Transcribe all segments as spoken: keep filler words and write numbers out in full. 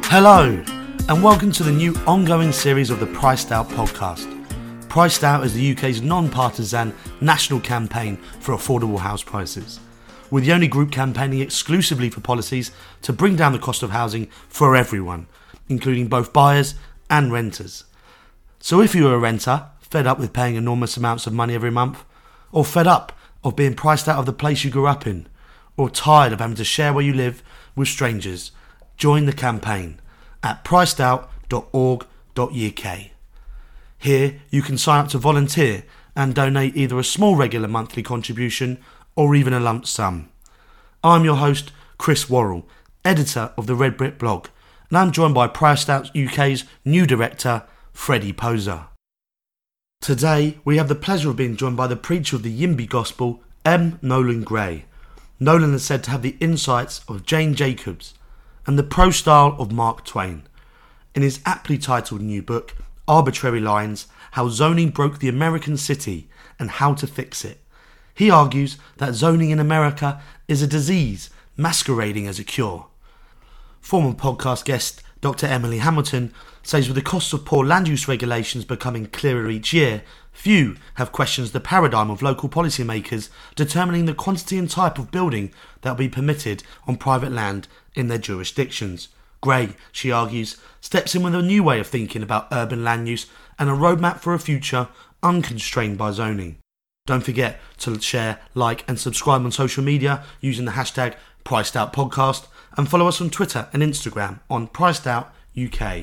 Hello, and welcome to the new ongoing series of the Priced Out podcast. Priced Out is the U K's non-partisan national campaign for affordable house prices. We're the only group campaigning exclusively for policies to bring down the cost of housing for everyone, including both buyers and renters. So if you're a renter, fed up with paying enormous amounts of money every month, or fed up of being priced out of the place you grew up in, or tired of having to share where you live with strangers, join the campaign at priced out dot org dot U K. Here you can sign up to volunteer and donate either a small regular monthly contribution or even a lump sum. I'm your host, Chris Worrell, editor of the Red Brick blog, and I'm joined by Priced Out U K's new director, Freddie Poser. Today we have the pleasure of being joined by the preacher of the Yimby Gospel, M. Nolan Gray. Nolan is said to have the insights of Jane Jacobs and the prose style of Mark Twain. In his aptly titled new book, Arbitrary Lines, How Zoning Broke the American City and How to Fix It, he argues that zoning in America is a disease masquerading as a cure. Former podcast guest Doctor Emily Hamilton says with the costs of poor land use regulations becoming clearer each year, few have questioned the paradigm of local policymakers determining the quantity and type of building that will be permitted on private land in their jurisdictions. Gray, she argues, steps in with a new way of thinking about urban land use and a roadmap for a future unconstrained by zoning. Don't forget to share, like and subscribe on social media using the hashtag PricedOutPodcast and follow us on Twitter and Instagram on PricedOutUK.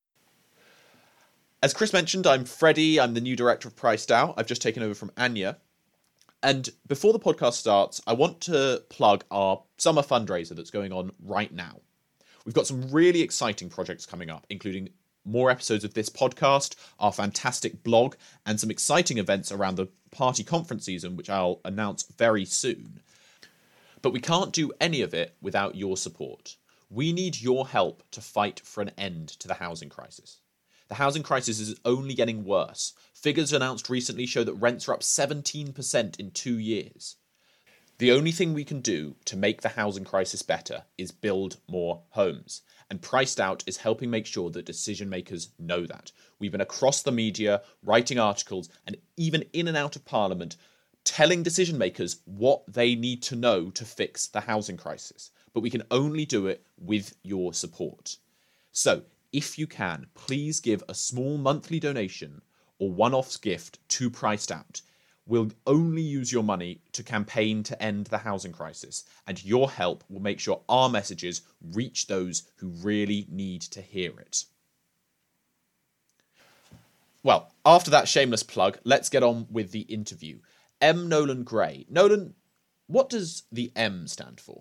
As Chris mentioned, I'm Freddie. I'm the new director of Priced Out. I've just taken over from Anya. And before the podcast starts, I want to plug our summer fundraiser that's going on right now. We've got some really exciting projects coming up, including more episodes of this podcast, our fantastic blog, and some exciting events around the party conference season, which I'll announce very soon. But we can't do any of it without your support. We need your help to fight for an end to the housing crisis. The housing crisis is only getting worse. Figures announced recently show that rents are up seventeen percent in two years. The only thing we can do to make the housing crisis better is build more homes. And Priced Out is helping make sure that decision makers know that. We've been across the media, writing articles, and even in and out of Parliament, telling decision makers what they need to know to fix the housing crisis. But we can only do it with your support. So, if you can, please give a small monthly donation or one-off gift to Priced Out. We'll only use your money to campaign to end the housing crisis, and your help will make sure our messages reach those who really need to hear it. Well, after that shameless plug, let's get on with the interview. M. Nolan Gray. Nolan, what does the M stand for?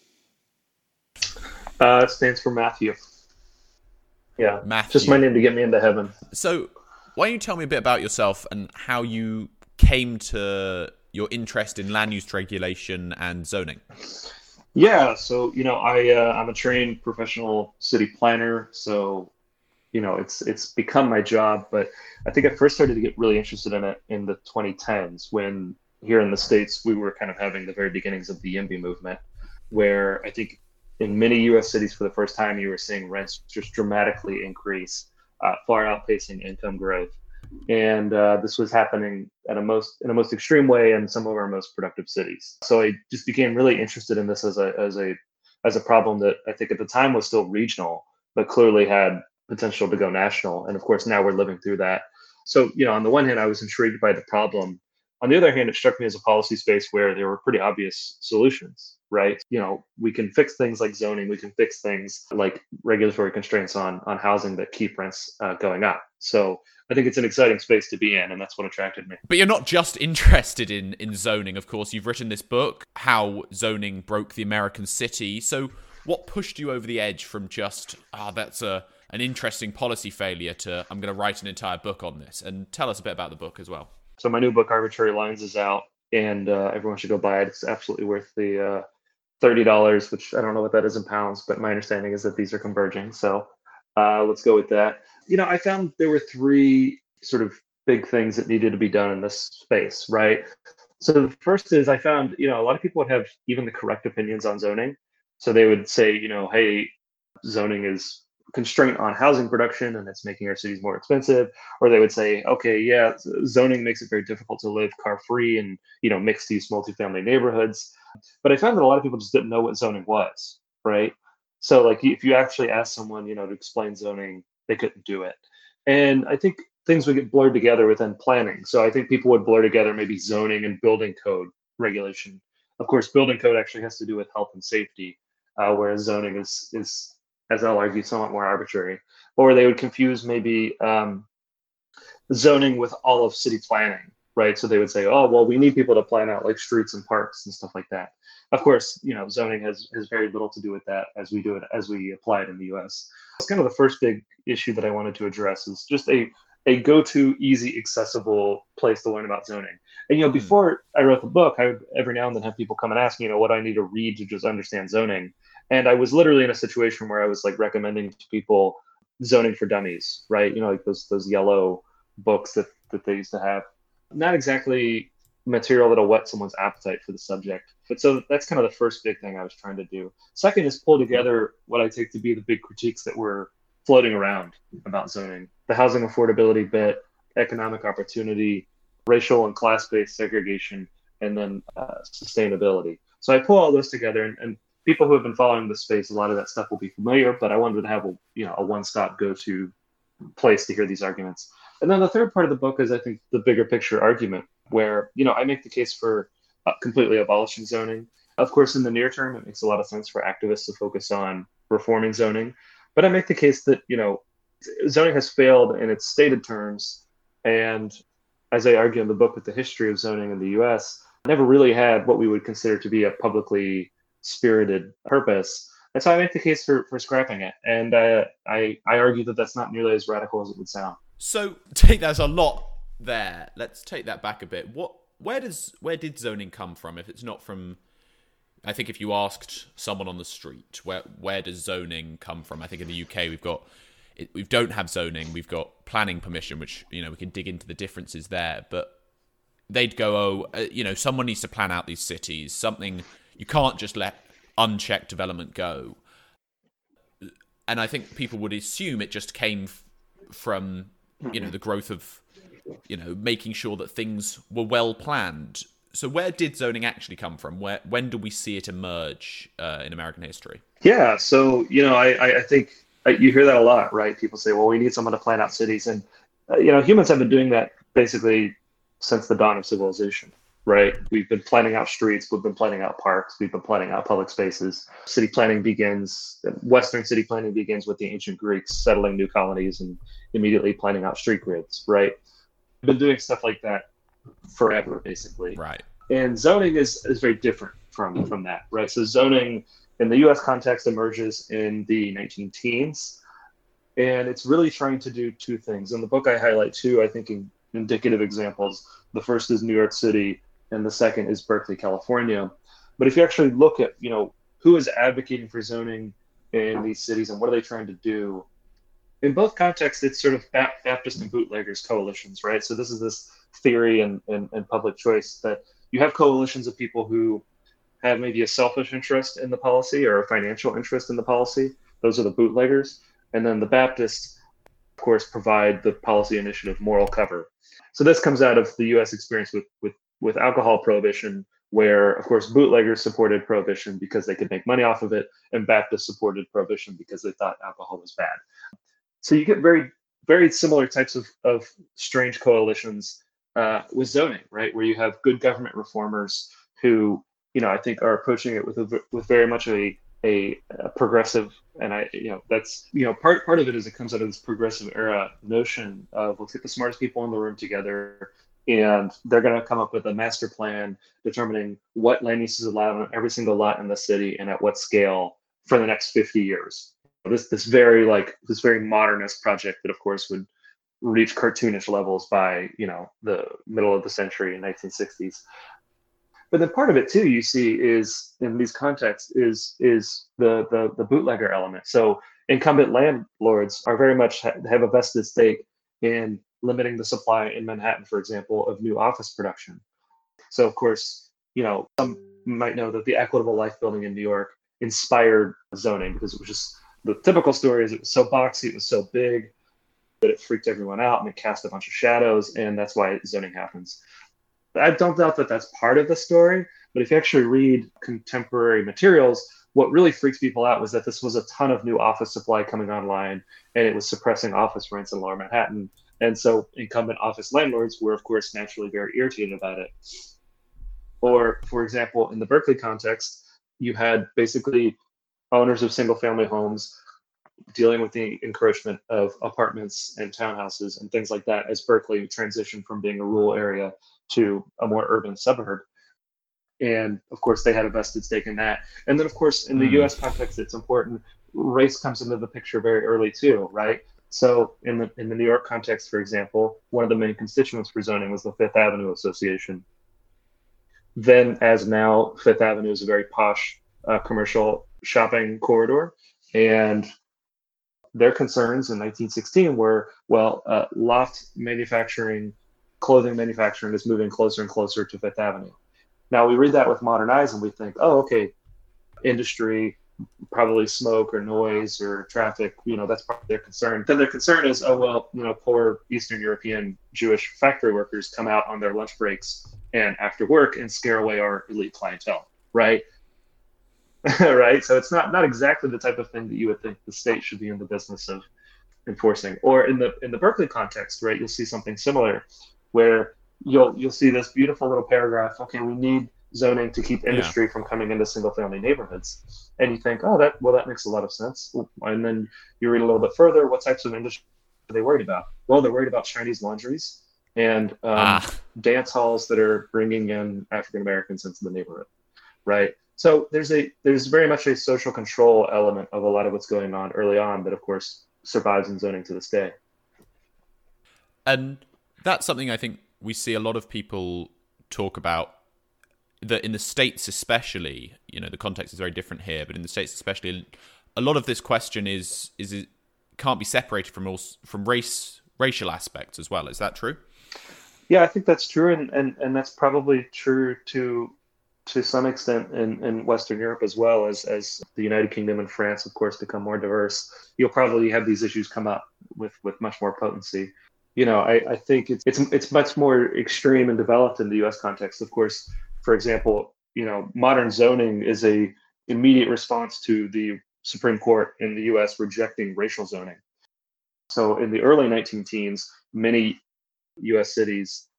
Uh, it stands for Matthew. Yeah, Matthew. Just my name to get me into heaven. So, why don't you tell me a bit about yourself and how you came to your interest in land use regulation and zoning? Yeah, so you know, I uh, I'm a trained professional city planner, so you know, it's it's become my job. But I think I first started to get really interested in it in the twenty tens when here in the States we were kind of having the very beginnings of the YIMBY movement, where I think in many U S cities for the first time you were seeing rents just dramatically increase, uh, far outpacing income growth. And uh, this was happening at a most in a most extreme way in some of our most productive cities. So I just became really interested in this as a as a as a problem that I think at the time was still regional, but clearly had potential to go national. And of course, now we're living through that. So you know, on the one hand, I was intrigued by the problem. On the other hand, it struck me as a policy space where there were pretty obvious solutions, right? You know, we can fix things like zoning, we can fix things like regulatory constraints on on housing that keep rents uh, going up. So I think it's an exciting space to be in, and that's what attracted me. But you're not just interested in, in zoning, of course. You've written this book, How Zoning Broke the American City. So what pushed you over the edge from just, ah, oh, that's a an interesting policy failure to, I'm going to write an entire book on this? And tell us a bit about the book as well. So my new book, Arbitrary Lines, is out, and uh, everyone should go buy it. It's absolutely worth the uh, thirty dollars, which I don't know what that is in pounds, but my understanding is that these are converging. So uh, let's go with that. You know, I found there were three sort of big things that needed to be done in this space, right? So the first is I found, you know, a lot of people would have even the correct opinions on zoning. So they would say, you know, hey, zoning is constraint on housing production and it's making our cities more expensive. Or they would say, okay, yeah, zoning makes it very difficult to live car free and, you know, mixed use multifamily neighborhoods. But I found that a lot of people just didn't know what zoning was, right? So like if you actually ask someone, you know, to explain zoning, they couldn't do it. And I think things would get blurred together within planning. So I think people would blur together maybe zoning and building code regulation. Of course, building code actually has to do with health and safety, uh, whereas zoning is, is, as I'll argue, somewhat more arbitrary. Or they would confuse maybe um, zoning with all of city planning, right? So they would say, oh, well, we need people to plan out like streets and parks and stuff like that. Of course, you know, zoning has, has very little to do with that as we do it, as we apply it in the U S. It's kind of the first big issue that I wanted to address is just a, a go-to, easy, accessible place to learn about zoning. And, you know, before I wrote the book, I would every now and then have people come and ask me, you know, what I need to read to just understand zoning. And I was literally in a situation where I was like recommending to people Zoning for Dummies, right? You know, like those those yellow books that, that they used to have. Not exactly material that'll whet someone's appetite for the subject. But so that's kind of the first big thing I was trying to do. Second is pull together what I take to be the big critiques that were floating around about zoning. The housing affordability bit, economic opportunity, racial and class-based segregation, and then uh, sustainability. So I pull all those together, and, and people who have been following the space, a lot of that stuff will be familiar, but I wanted to have a, you know, a one-stop go-to place to hear these arguments. And then the third part of the book is, I think, the bigger picture argument, where, you know, I make the case for uh, completely abolishing zoning. Of course, in the near term, it makes a lot of sense for activists to focus on reforming zoning. But I make the case that, you know, zoning has failed in its stated terms. And as I argue in the book with the history of zoning in the U S, never really had what we would consider to be a publicly spirited purpose. And so I make the case for, for scrapping it. And uh, I, I argue that that's not nearly as radical as it would sound. So take there's a lot there. Let's take that back a bit. What where does where did zoning come from? If it's not from, I think if you asked someone on the street, where where does zoning come from? I think in the U K we've got it, we don't have zoning. We've got planning permission, which, you know, we can dig into the differences there. But they'd go, oh, uh, you know, someone needs to plan out these cities. Something you can't just let unchecked development go. And I think people would assume it just came f- from, you know, the growth of, you know, making sure that things were well planned. So where did zoning actually come from? Where when do we see it emerge uh, in American history? Yeah, so, you know, I, I think you hear that a lot, right? People say, well, we need someone to plan out cities. And, uh, you know, humans have been doing that basically since the dawn of civilization, right? We've been planning out streets. We've been planning out parks. We've been planning out public spaces. City planning begins, Western city planning begins with the ancient Greeks settling new colonies and immediately planning out street grids, right? We've been doing stuff like that forever, basically. Right. And zoning is, is very different from, from that, right? So zoning in the U S context emerges in the nineteen teens, and it's really trying to do two things. In the book, I highlight two, I think, in, indicative examples. The first is New York City, and the second is Berkeley, California. But if you actually look at, you know, who is advocating for zoning in these cities and what are they trying to do, in both contexts, it's sort of Baptist and bootleggers coalitions, right? So this is this theory and, and, and public choice that you have coalitions of people who have maybe a selfish interest in the policy or a financial interest in the policy. Those are the bootleggers. And then the Baptists, of course, provide the policy initiative moral cover. So this comes out of the U S experience with, with, with alcohol prohibition, where, of course, bootleggers supported prohibition because they could make money off of it, and Baptists supported prohibition because they thought alcohol was bad. So you get very, very similar types of, of strange coalitions uh, with zoning, right? Where you have good government reformers who, you know, I think are approaching it with a, with very much a, a, a progressive, and I, you know, that's, you know, part part of it is it comes out of this progressive era notion of let's get the smartest people in the room together, and they're going to come up with a master plan determining what land use is allowed on every single lot in the city and at what scale for the next fifty years. This this very like this very modernist project that, of course, would reach cartoonish levels by, you know, the middle of the century in nineteen sixties. But then part of it too, you see, is in these contexts is is the the, the bootlegger element. So incumbent landlords are very much ha- have a vested stake in limiting the supply in Manhattan, for example, of new office production. So of course, you know, some might know that the Equitable Life building in New York inspired zoning because it was just the typical story is it was so boxy, it was so big that it freaked everyone out and it cast a bunch of shadows, and that's why zoning happens. I don't doubt that that's part of the story, but if you actually read contemporary materials, what really freaks people out was that this was a ton of new office supply coming online, and it was suppressing office rents in lower Manhattan. And so incumbent office landlords were, of course, naturally very irritated about it. Or, for example, in the Berkeley context, you had basically owners of single-family homes dealing with the encroachment of apartments and townhouses and things like that as Berkeley transitioned from being a rural area to a more urban suburb. And of course, they had a vested stake in that. And then, of course, in the mm. U S context, it's important. Race comes into the picture very early too, right? So in the in the New York context, for example, one of the main constituents for zoning was the Fifth Avenue Association. Then, as now, Fifth Avenue is a very posh uh, commercial shopping corridor, and their concerns in nineteen sixteen were, well, uh, loft manufacturing, clothing manufacturing is moving closer and closer to Fifth Avenue. Now we read that with modern eyes and we think, oh, okay, industry, probably smoke or noise or traffic, you know, that's probably their concern. Then their concern is, oh, well, you know, poor Eastern European Jewish factory workers come out on their lunch breaks and after work and scare away our elite clientele, right? Right? So it's not, not exactly the type of thing that you would think the state should be in the business of enforcing. Or in the in the Berkeley context, right, you'll see something similar where you'll you'll see this beautiful little paragraph. Okay, we need zoning to keep industry yeah. from coming into single-family neighborhoods, and you think, oh, that well, that makes a lot of sense. And then you read a little bit further. What types of industry are they worried about? Well, they're worried about Chinese laundries and um, ah. dance halls that are bringing in African Americans into the neighborhood, right? So there's a there's very much a social control element of a lot of what's going on early on that, of course, survives in zoning to this day. And that's something I think we see a lot of people talk about, that in the States especially, you know, the context is very different here, but in the States especially, a lot of this question is is it can't be separated from all, from race racial aspects as well. Is that true? Yeah, I think that's true, and and, and that's probably true to to some extent in, in Western Europe as well. As as the United Kingdom and France, of course, become more diverse, you'll probably have these issues come up with, with much more potency. You know, I, I think it's, it's it's much more extreme and developed in the U S context. Of course, for example, you know, modern zoning is a immediate response to the Supreme Court in the U S rejecting racial zoning. So in the early nineteen teens, many U S cities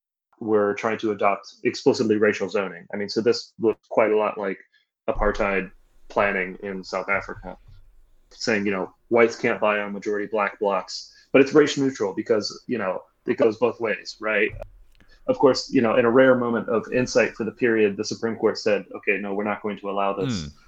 were trying to adopt explicitly racial zoning. I mean, so this looked quite a lot like apartheid planning in South Africa, saying, you know, whites can't buy on majority black blocks, but it's race neutral because, you know, it goes both ways, right? Of course, you know, in a rare moment of insight for the period, the Supreme Court said, okay, no, we're not going to allow this. Mm.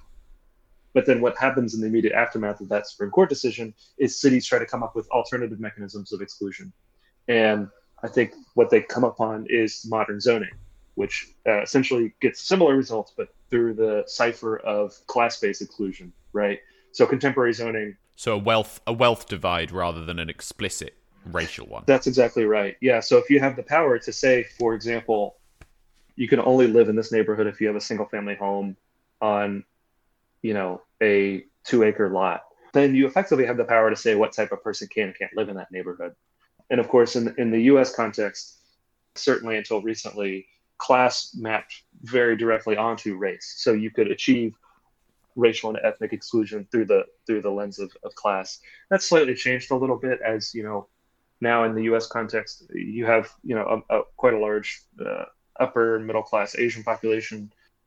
But then what happens in the immediate aftermath of that Supreme Court decision is cities try to come up with alternative mechanisms of exclusion. And I think what they come upon is modern zoning, which uh, essentially gets similar results, but through the cipher of class-based exclusion, right? So contemporary zoning. So a wealth a wealth divide rather than an explicit racial one. That's exactly right. Yeah. So if you have the power to say, for example, you can only live in this neighborhood if you have a single-family home on, you know, a two-acre lot, then you effectively have the power to say what type of person can and can't live in that neighborhood. And of course, in, in the U S context, certainly until recently, class mapped very directly onto race. So you could achieve racial and ethnic exclusion through the through the lens of, of class. That's slightly changed a little bit as, you know, now in the U S context, you have, you know, a, a, quite a large uh, upper middle class Asian population.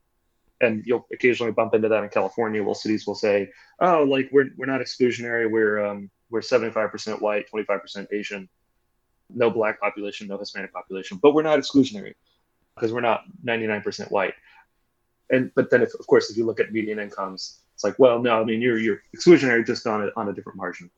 And you'll occasionally bump into that in California. Well, cities will say, oh, like we're we're not exclusionary. We're um, we're seventy-five percent white, twenty-five percent Asian. No black population, no Hispanic population, but we're not exclusionary because we're not ninety-nine percent white. And but then, if, of course, if you look at median incomes, it's like, well, no, I mean, you're you're exclusionary just on a, on a different margin.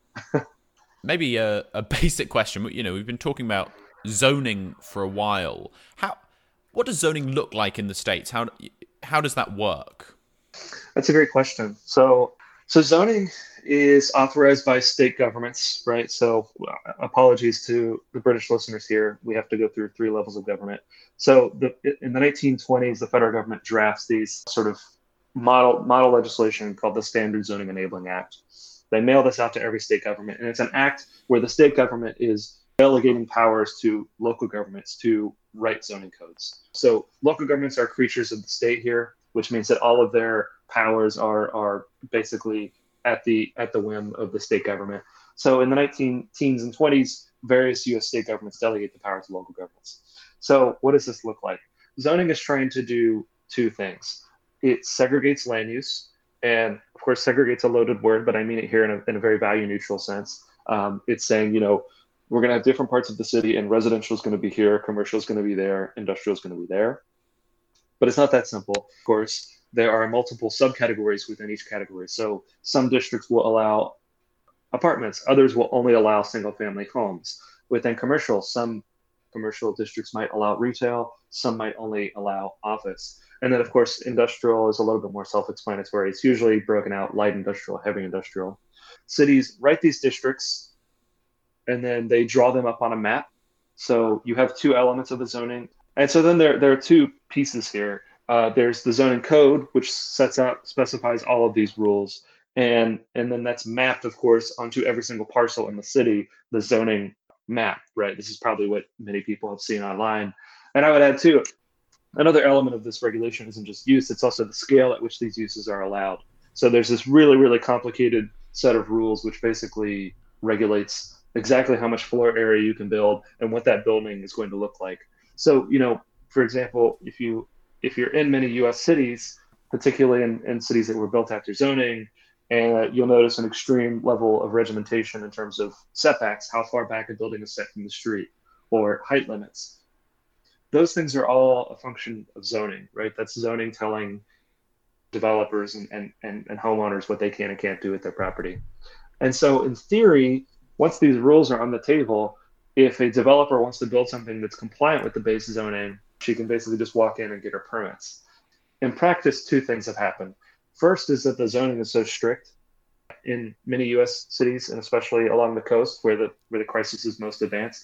Maybe a, a basic question. You know, we've been talking about zoning for a while. How, what does zoning look like in the States? How how does that work? That's a great question. So so zoning is authorized by state governments, right? So uh, apologies to the British listeners here. We have to go through three levels of government. So the, in the nineteen twenties, the federal government drafts these sort of model model legislation called the Standard Zoning Enabling Act. They mail this out to every state government, and it's an act where the state government is delegating powers to local governments to write zoning codes. So local governments are creatures of the state here, which means that all of their powers are are basically at the at the whim of the state government. So in the nineteen teens and twenties, various U S state governments delegate the power to local governments. So what does this look like? Zoning is trying to do two things. It segregates land use, and of course, segregate's a loaded word, but I mean it here in a, in a very value neutral sense. Um, it's saying, you know, we're going to have different parts of the city, and residential is going to be here, commercial is going to be there, industrial is going to be there. But it's not that simple. Of course, there are multiple subcategories within each category. So some districts will allow apartments, others will only allow single family homes. Within commercial, some commercial districts might allow retail, some might only allow office. And then of course, industrial is a little bit more self-explanatory. It's usually broken out light industrial, heavy industrial. Cities write these districts and then they draw them up on a map. So you have two elements of the zoning. And so then there, there are two pieces here. Uh, there's the zoning code, which sets out, specifies all of these rules. And, and then that's mapped, of course, onto every single parcel in the city, the zoning map, right? This is probably what many people have seen online. And I would add too, another element of this regulation isn't just use, it's also the scale at which these uses are allowed. So there's this really, really complicated set of rules, which basically regulates exactly how much floor area you can build and what that building is going to look like. So, you know, for example, if you, if you're in many U S cities, particularly in, in cities that were built after zoning, and you'll notice an extreme level of regimentation in terms of setbacks, how far back a building is set from the street, or height limits. Those things are all a function of zoning, right? That's zoning telling developers and, and, and, and homeowners what they can and can't do with their property. And so in theory, once these rules are on the table, if a developer wants to build something that's compliant with the base zoning, she can basically just walk in and get her permits. In practice, two things have happened. First is that the zoning is so strict in many U S cities, and especially along the coast where the where the crisis is most advanced,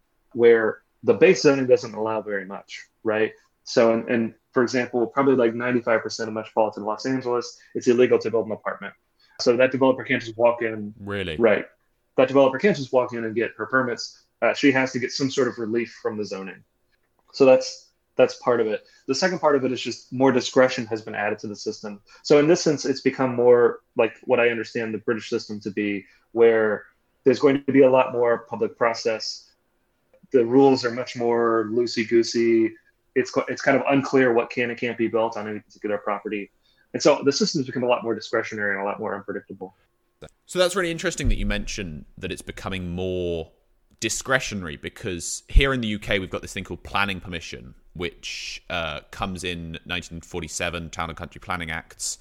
where the base zoning doesn't allow very much, right? So, and, and for example, probably like ninety-five percent of metropolitan Los Angeles, it's illegal to build an apartment. So that developer can't just walk in. Really? Right. That developer can't just walk in and get her permits. Uh, she has to get some sort of relief from the zoning. So that's That's part of it. The second part of it is just more discretion has been added to the system. So in this sense, it's become more like what I understand the British system to be, where there's going to be a lot more public process. The rules are much more loosey-goosey. It's it's kind of unclear what can and can't be built on any particular property. And so the system's become a lot more discretionary and a lot more unpredictable. So that's really interesting that you mentioned that it's becoming more discretionary, because here in the U K we've got this thing called planning permission, which uh, comes in nineteen forty-seven, Town and Country Planning Acts.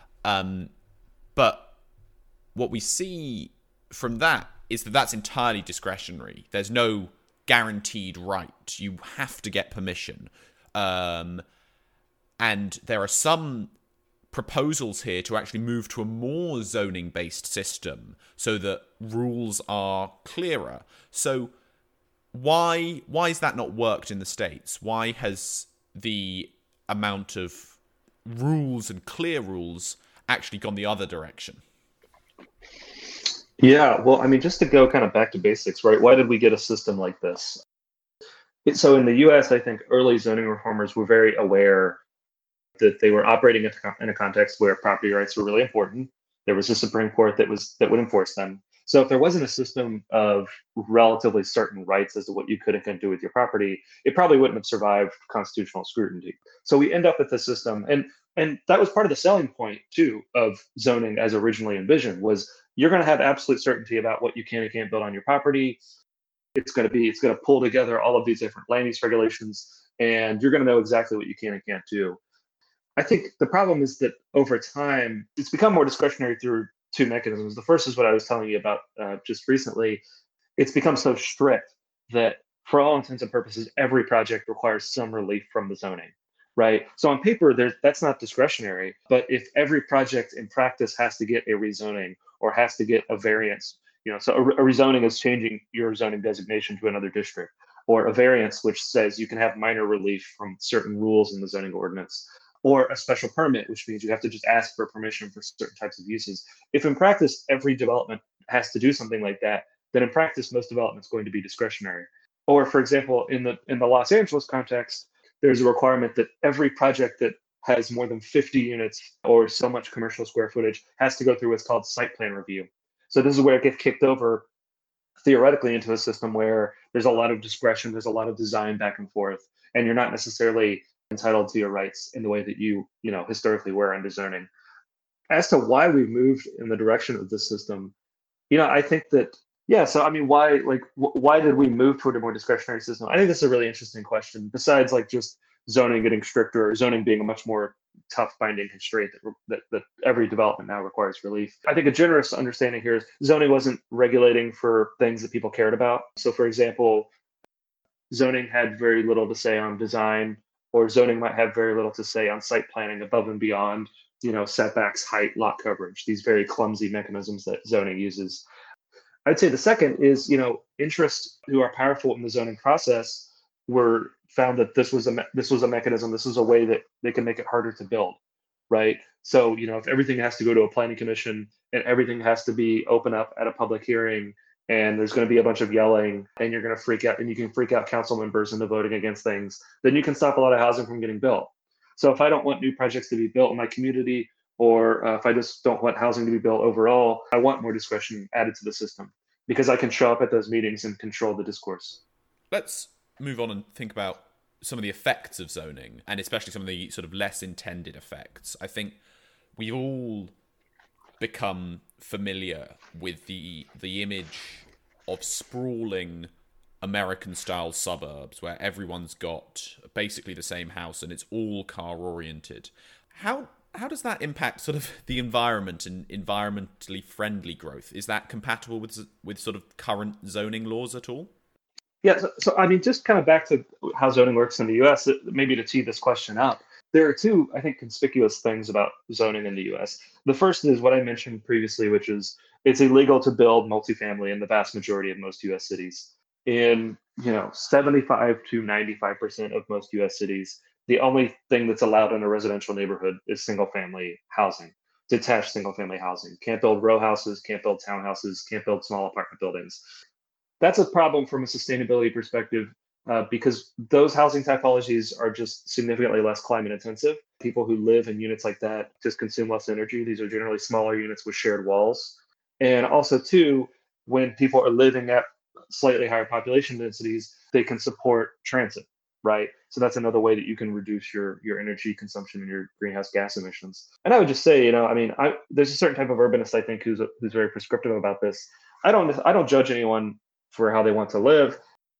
Um, but what we see from that is that that's entirely discretionary. There's no guaranteed right. You have to get permission. Um, and there are some proposals here to actually move to a more zoning-based system so that rules are clearer. So why why has that not worked in the States? Why has the amount of rules and clear rules actually gone the other direction? Yeah, well, I mean, just to go kind of back to basics, right? Why did we get a system like this? It, so in the U S, I think early zoning reformers were very aware that they were operating in a, in a context where property rights were really important. There was a Supreme Court that was that would enforce them. So if there wasn't a system of relatively certain rights as to what you could and couldn't do with your property, it probably wouldn't have survived constitutional scrutiny. So we end up with the system, and and that was part of the selling point too of zoning as originally envisioned, was you're going to have absolute certainty about what you can and can't build on your property. It's going to be it's going to pull together all of these different land use regulations, and you're going to know exactly what you can and can't do. I think the problem is that over time, it's become more discretionary through two mechanisms. The first is what I was telling you about uh, just recently. It's become so strict that for all intents and purposes, every project requires some relief from the zoning, right? So on paper, there's, that's not discretionary, but if every project in practice has to get a rezoning or has to get a variance, you know, so a, a rezoning is changing your zoning designation to another district, or a variance which says you can have minor relief from certain rules in the zoning ordinance. or a special permit, which means you have to just ask for permission for certain types of uses. If in practice every development has to do something like that, then in practice most development is going to be discretionary. Or for example, in the in the Los Angeles context, there's a requirement that every project that has more than fifty units or so much commercial square footage has to go through what's called site plan review. So this is where it gets kicked over theoretically into a system where there's a lot of discretion, there's a lot of design back and forth, and you're not necessarily entitled to your rights in the way that you, you know, historically were under zoning. As to why we moved in the direction of this system, you know, I think that, yeah, so I mean, why, like, wh- why did we move toward a more discretionary system? I think this is a really interesting question, besides like just zoning getting stricter, or zoning being a much more tough binding constraint that, that, that every development now requires relief. I think a generous understanding here is zoning wasn't regulating for things that people cared about. So for example, zoning had very little to say on design, or zoning might have very little to say on site planning above and beyond, you know, setbacks, height, lot coverage, these very clumsy mechanisms that zoning uses. I'd say the second is, you know, interests who are powerful in the zoning process were found that this was a me- this was a mechanism, this was a way that they can make it harder to build, right? So, you know, if everything has to go to a planning commission and everything has to be open up at a public hearing, and there's going to be a bunch of yelling, and you're going to freak out, and you can freak out council members into voting against things, then you can stop a lot of housing from getting built. So if I don't want new projects to be built in my community, or uh, if I just don't want housing to be built overall, I want more discretion added to the system because I can show up at those meetings and control the discourse. Let's move on and think about some of the effects of zoning, and especially some of the sort of less intended effects. I think we've all become familiar with the the image of sprawling American-style suburbs where everyone's got basically the same house and it's all car-oriented. How how does that impact sort of the environment and environmentally friendly growth? Is that compatible with with sort of current zoning laws at all? Yeah, so, so I mean, just kind of back to how zoning works in the U S, maybe to tee this question up, there are two, I think, conspicuous things about zoning in the U S. The first is what I mentioned previously, which is it's illegal to build multifamily in the vast majority of most U S cities. In, you know, seventy-five to ninety-five percent of most U S cities, the only thing that's allowed in a residential neighborhood is single family housing, detached single family housing. Can't build row houses, can't build townhouses, can't build small apartment buildings. That's a problem from a sustainability perspective uh, because those housing typologies are just significantly less climate intensive. People who live in units like that just consume less energy. These are generally smaller units with shared walls. And also, too, when people are living at slightly higher population densities, they can support transit, right? So that's another way that you can reduce your your energy consumption and your greenhouse gas emissions. And I would just say, you know, I mean, I, there's a certain type of urbanist, I think, who's who's very prescriptive about this. I don't I don't judge anyone for how they want to live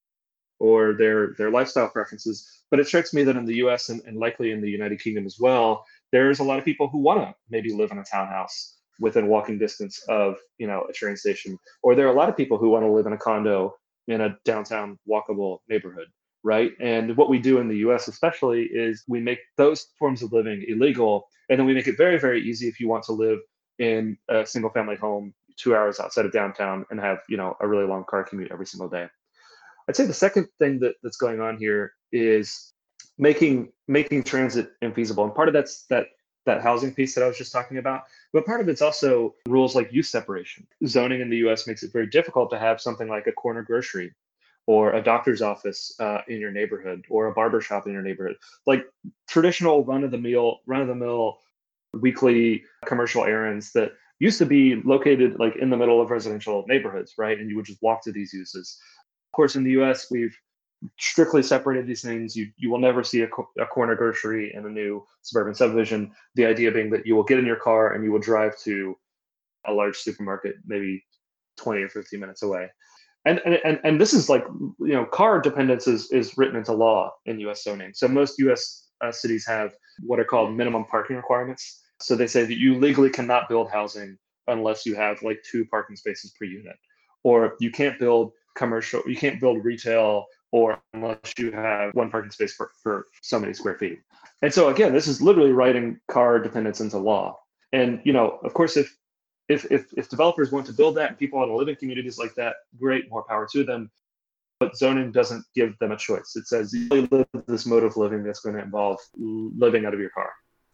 or their their lifestyle preferences. But it strikes me that in the U S and, and likely in the United Kingdom as well, there's a lot of people who want to maybe live in a townhouse within walking distance of, you know, a train station. Or there are a lot of people who want to live in a condo in a downtown walkable neighborhood, right? And what we do in the U S especially is we make those forms of living illegal. And then we make it very, very easy if you want to live in a single family home two hours outside of downtown and have, you know, a really long car commute every single day. I'd say the second thing that, that's going on here is making making transit infeasible. And part of that's that that housing piece that I was just talking about. But part of it's also rules like use separation. Zoning in the U S makes it very difficult to have something like a corner grocery or a doctor's office uh, in your neighborhood or a barber shop in your neighborhood. Like traditional run-of-the-mill, run-of-the-mill weekly commercial errands that used to be located like in the middle of residential neighborhoods, right? And you would just walk to these uses. Of course, in the U S, we've strictly separated these things. You you will never see a, co- a corner grocery in a new suburban subdivision. The idea being that you will get in your car and you will drive to a large supermarket, maybe twenty or fifteen minutes away. And and and, and this is like, you know, car dependence is, is written into law in U S zoning. So most U S uh, cities have what are called minimum parking requirements. So they say that you legally cannot build housing unless you have like two parking spaces per unit, or you can't build commercial, you can't build retail, or unless you have one parking space for, for so many square feet. And so again, this is literally writing car dependence into law. And, you know, of course, if if if, if developers want to build that and people want to live in communities like that, great, more power to them. But zoning doesn't give them a choice. It says you live this mode of living that's going to involve living out of your car.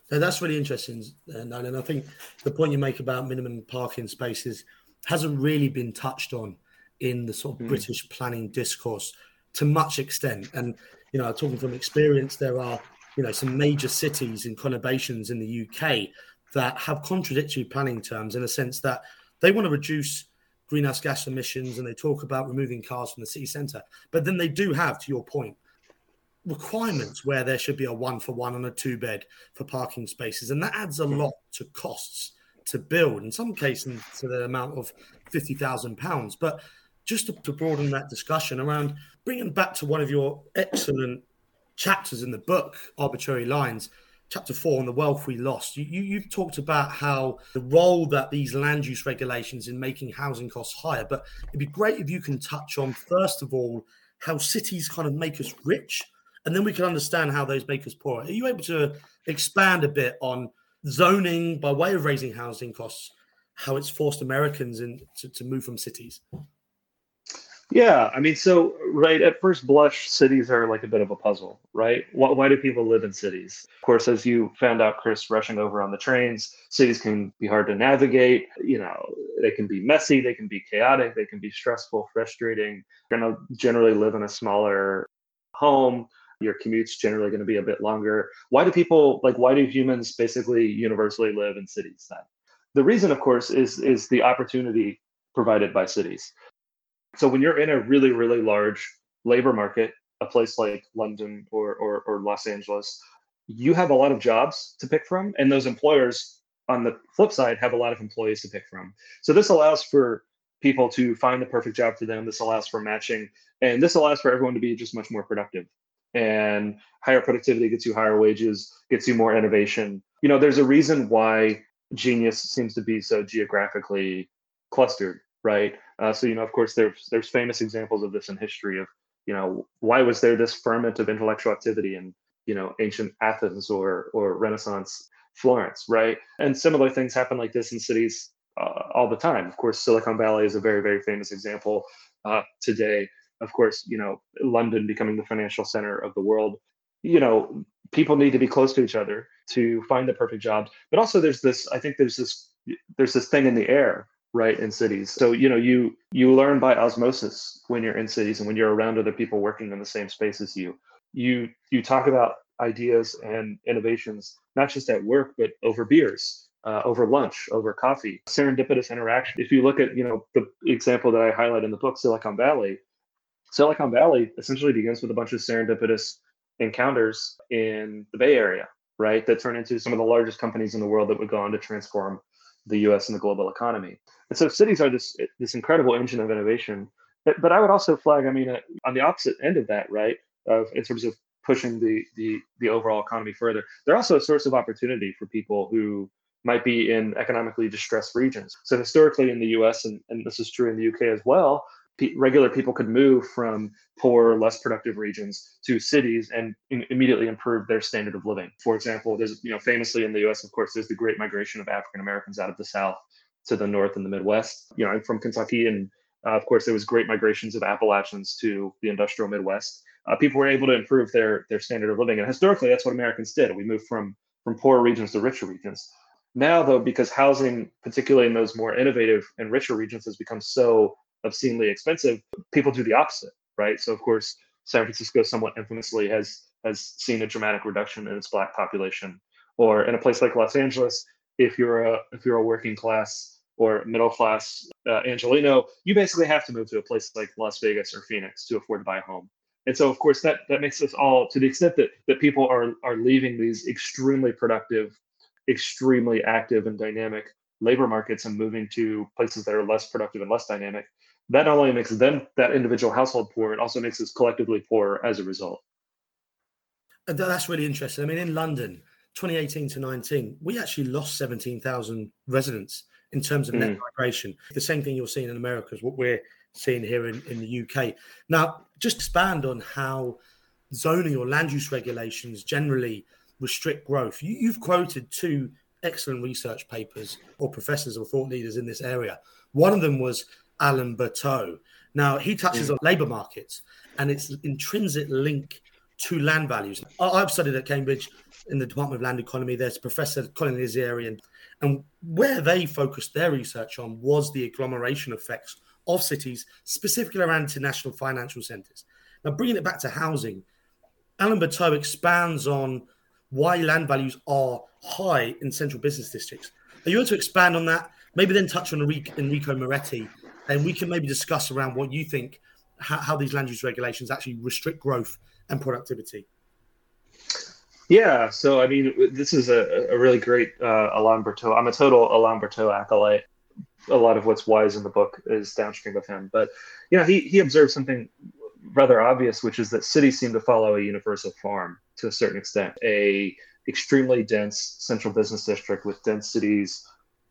So that's really interesting, uh, Nolan. And I think the point you make about minimum parking spaces hasn't really been touched on in the sort of mm. British planning discourse to much extent. And, you know, talking from experience, there are, you know, some major cities and conurbations in the U K that have contradictory planning terms in a sense that they want to reduce greenhouse gas emissions and they talk about removing cars from the city centre. But then they do have, to your point, requirements where there should be a one for one on a two bed for parking spaces. And that adds a lot to costs to build, in some cases to the amount of fifty thousand pounds. But just to, to broaden that discussion around bringing back to one of your excellent chapters in the book, Arbitrary Lines, chapter four on the wealth we lost, you, you, you've talked about how the role that these land use regulations in making housing costs higher. But it'd be great if you can touch on, first of all, how cities kind of make us rich, and then we can understand how those make us poor. Are you able to expand a bit on zoning by way of raising housing costs, how it's forced Americans in, to, to move from cities? Yeah, I mean, so, right, at first blush, cities are like a bit of a puzzle, right? Why, why do people live in cities? Of course, as you found out, Chris, rushing over on the trains, cities can be hard to navigate. You know, they can be messy, they can be chaotic, they can be stressful, frustrating. You're going to generally live in a smaller home. Your commute's generally going to be a bit longer. Why do people, like, why do humans basically universally live in cities then? The reason, of course, is is the opportunity provided by cities. So when you're in a really, really large labor market, a place like London or, or, or Los Angeles, you have a lot of jobs to pick from. And those employers, on the flip side, have a lot of employees to pick from. So this allows for people to find the perfect job for them. This allows for matching. And this allows for everyone to be just much more productive. And higher productivity gets you higher wages, gets you more innovation. You know, there's a reason why genius seems to be so geographically clustered, right? Uh, so, you know, of course, there's there's famous examples of this in history of, you know, why was there this ferment of intellectual activity in, you know, ancient Athens or or Renaissance Florence, right? And similar things happen like this in cities uh, all the time. Of course, Silicon Valley is a very, very famous example uh, today. Of course, you know, London becoming the financial center of the world. You know, people need to be close to each other to find the perfect jobs. But also there's this, I think there's this, there's this thing in the air, right, in cities. So, you know, you you learn by osmosis when you're in cities and when you're around other people working in the same space as you. You you talk about ideas and innovations, not just at work, but over beers, uh, over lunch, over coffee, serendipitous interaction. If you look at, you know, the example that I highlight in the book, Silicon Valley, Silicon Valley essentially begins with a bunch of serendipitous encounters in the Bay Area, right, that turn into some of the largest companies in the world that would go on to transform the U S and the global economy. And so cities are this this incredible engine of innovation. But, but I would also flag, I mean, uh, on the opposite end of that, right, of in terms of pushing the, the the overall economy further, they're also a source of opportunity for people who might be in economically distressed regions. So historically in the U S, and, and this is true in the U K as well, regular people could move from poor, less productive regions to cities and in, immediately improve their standard of living. For example, there's, you know, famously in the U S, of course, there's the great migration of African Americans out of the South to the North and the Midwest. You know, I'm from Kentucky, and uh, of course, there was great migrations of Appalachians to the industrial Midwest. Uh, people were able to improve their their standard of living, and historically, that's what Americans did. We moved from from poor regions to richer regions. Now, though, because housing, particularly in those more innovative and richer regions, has become so obscenely expensive, people do the opposite, right? So, of course, San Francisco somewhat infamously has has seen a dramatic reduction in its Black population. Or in a place like Los Angeles, if you're a if you're a working class or middle class uh, Angelino, you basically have to move to a place like Las Vegas or Phoenix to afford to buy a home. And so, of course, that that makes us all, to the extent that that people are are leaving these extremely productive, extremely active and dynamic labor markets and moving to places that are less productive and less dynamic, that not only makes them, that individual household, poor, it also makes us collectively poor as a result. That's really interesting. I mean, in London, twenty eighteen to nineteen, we actually lost seventeen thousand residents in terms of mm. net migration. The same thing you're seeing in America is what we're seeing here in, in the U K. Now, just expand on how zoning or land use regulations generally restrict growth. You, you've quoted two excellent research papers or professors or thought leaders in this area. One of them was Alan Berteau. Now, he touches mm. on labour markets and its intrinsic link to land values. I've studied at Cambridge. in the Department of Land Economy. There's Professor Colin Lizieri, and where they focused their research on was the agglomeration effects of cities, specifically around international financial centres. Now, bringing it back to housing, Alan Berteau expands on why land values are high in central business districts. Are you able to expand on that? Maybe then touch on Enrico Moretti, and we can maybe discuss around what you think, how, how these land use regulations actually restrict growth and productivity. Yeah, so I mean, this is a, a really great uh, Alain Berteau. I'm a total Alain Berteau acolyte. A lot of what's wise in the book is downstream of him. But, you know, he, he observed something rather obvious, which is that cities seem to follow a universal form to a certain extent. A extremely dense central business district with densities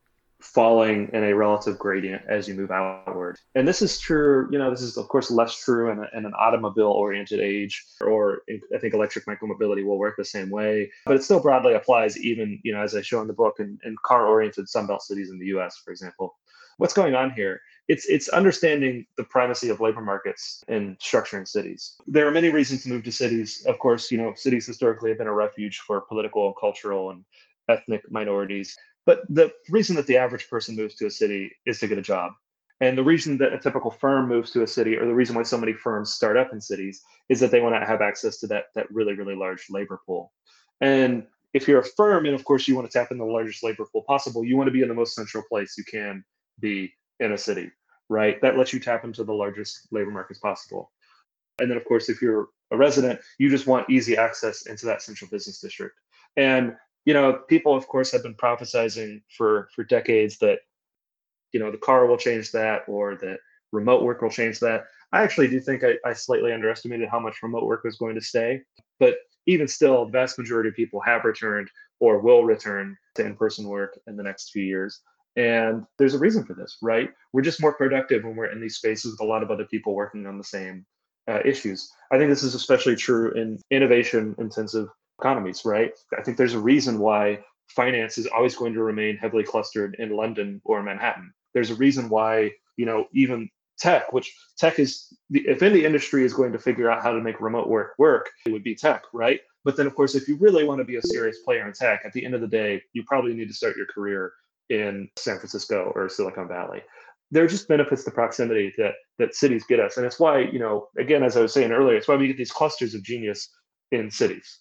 falling in a relative gradient as you move outward. And this is true, you know, this is of course less true in, a, in an automobile oriented age, or in, I think electric micromobility will work the same way, but it still broadly applies even, you know, as I show in the book, in, in car oriented Sunbelt cities in the U S, for example. What's going on here? It's it's understanding the primacy of labor markets in structuring cities. There are many reasons to move to cities. Of course, you know, cities historically have been a refuge for political, cultural, and ethnic minorities. But the reason that the average person moves to a city is to get a job. And the reason that a typical firm moves to a city, or the reason why so many firms start up in cities, is that they want to have access to that, that really, really large labor pool. And if you're a firm, and of course you want to tap in the largest labor pool possible, you want to be in the most central place you can be in a city, right? That lets you tap into the largest labor markets possible. And then, of course, if you're a resident, you just want easy access into that central business district. And you know, people, of course, have been prophesizing for, for decades that, you know, the car will change that, or that remote work will change that. I actually do think I, I slightly underestimated how much remote work was going to stay. But even still, the vast majority of people have returned or will return to in-person work in the next few years. And there's a reason for this, right? We're just more productive when we're in these spaces with a lot of other people working on the same uh, issues. I think this is especially true in innovation-intensive economies, right? I think there's a reason why finance is always going to remain heavily clustered in London or Manhattan. There's a reason why, you know, even tech, which tech is, the, if any industry is going to figure out how to make remote work work, it would be tech, right? But then, of course, if you really want to be a serious player in tech, at the end of the day, you probably need to start your career in San Francisco or Silicon Valley. There are just benefits to proximity that that cities get us. And it's why, you know, again, as I was saying earlier, it's why we get these clusters of genius in cities.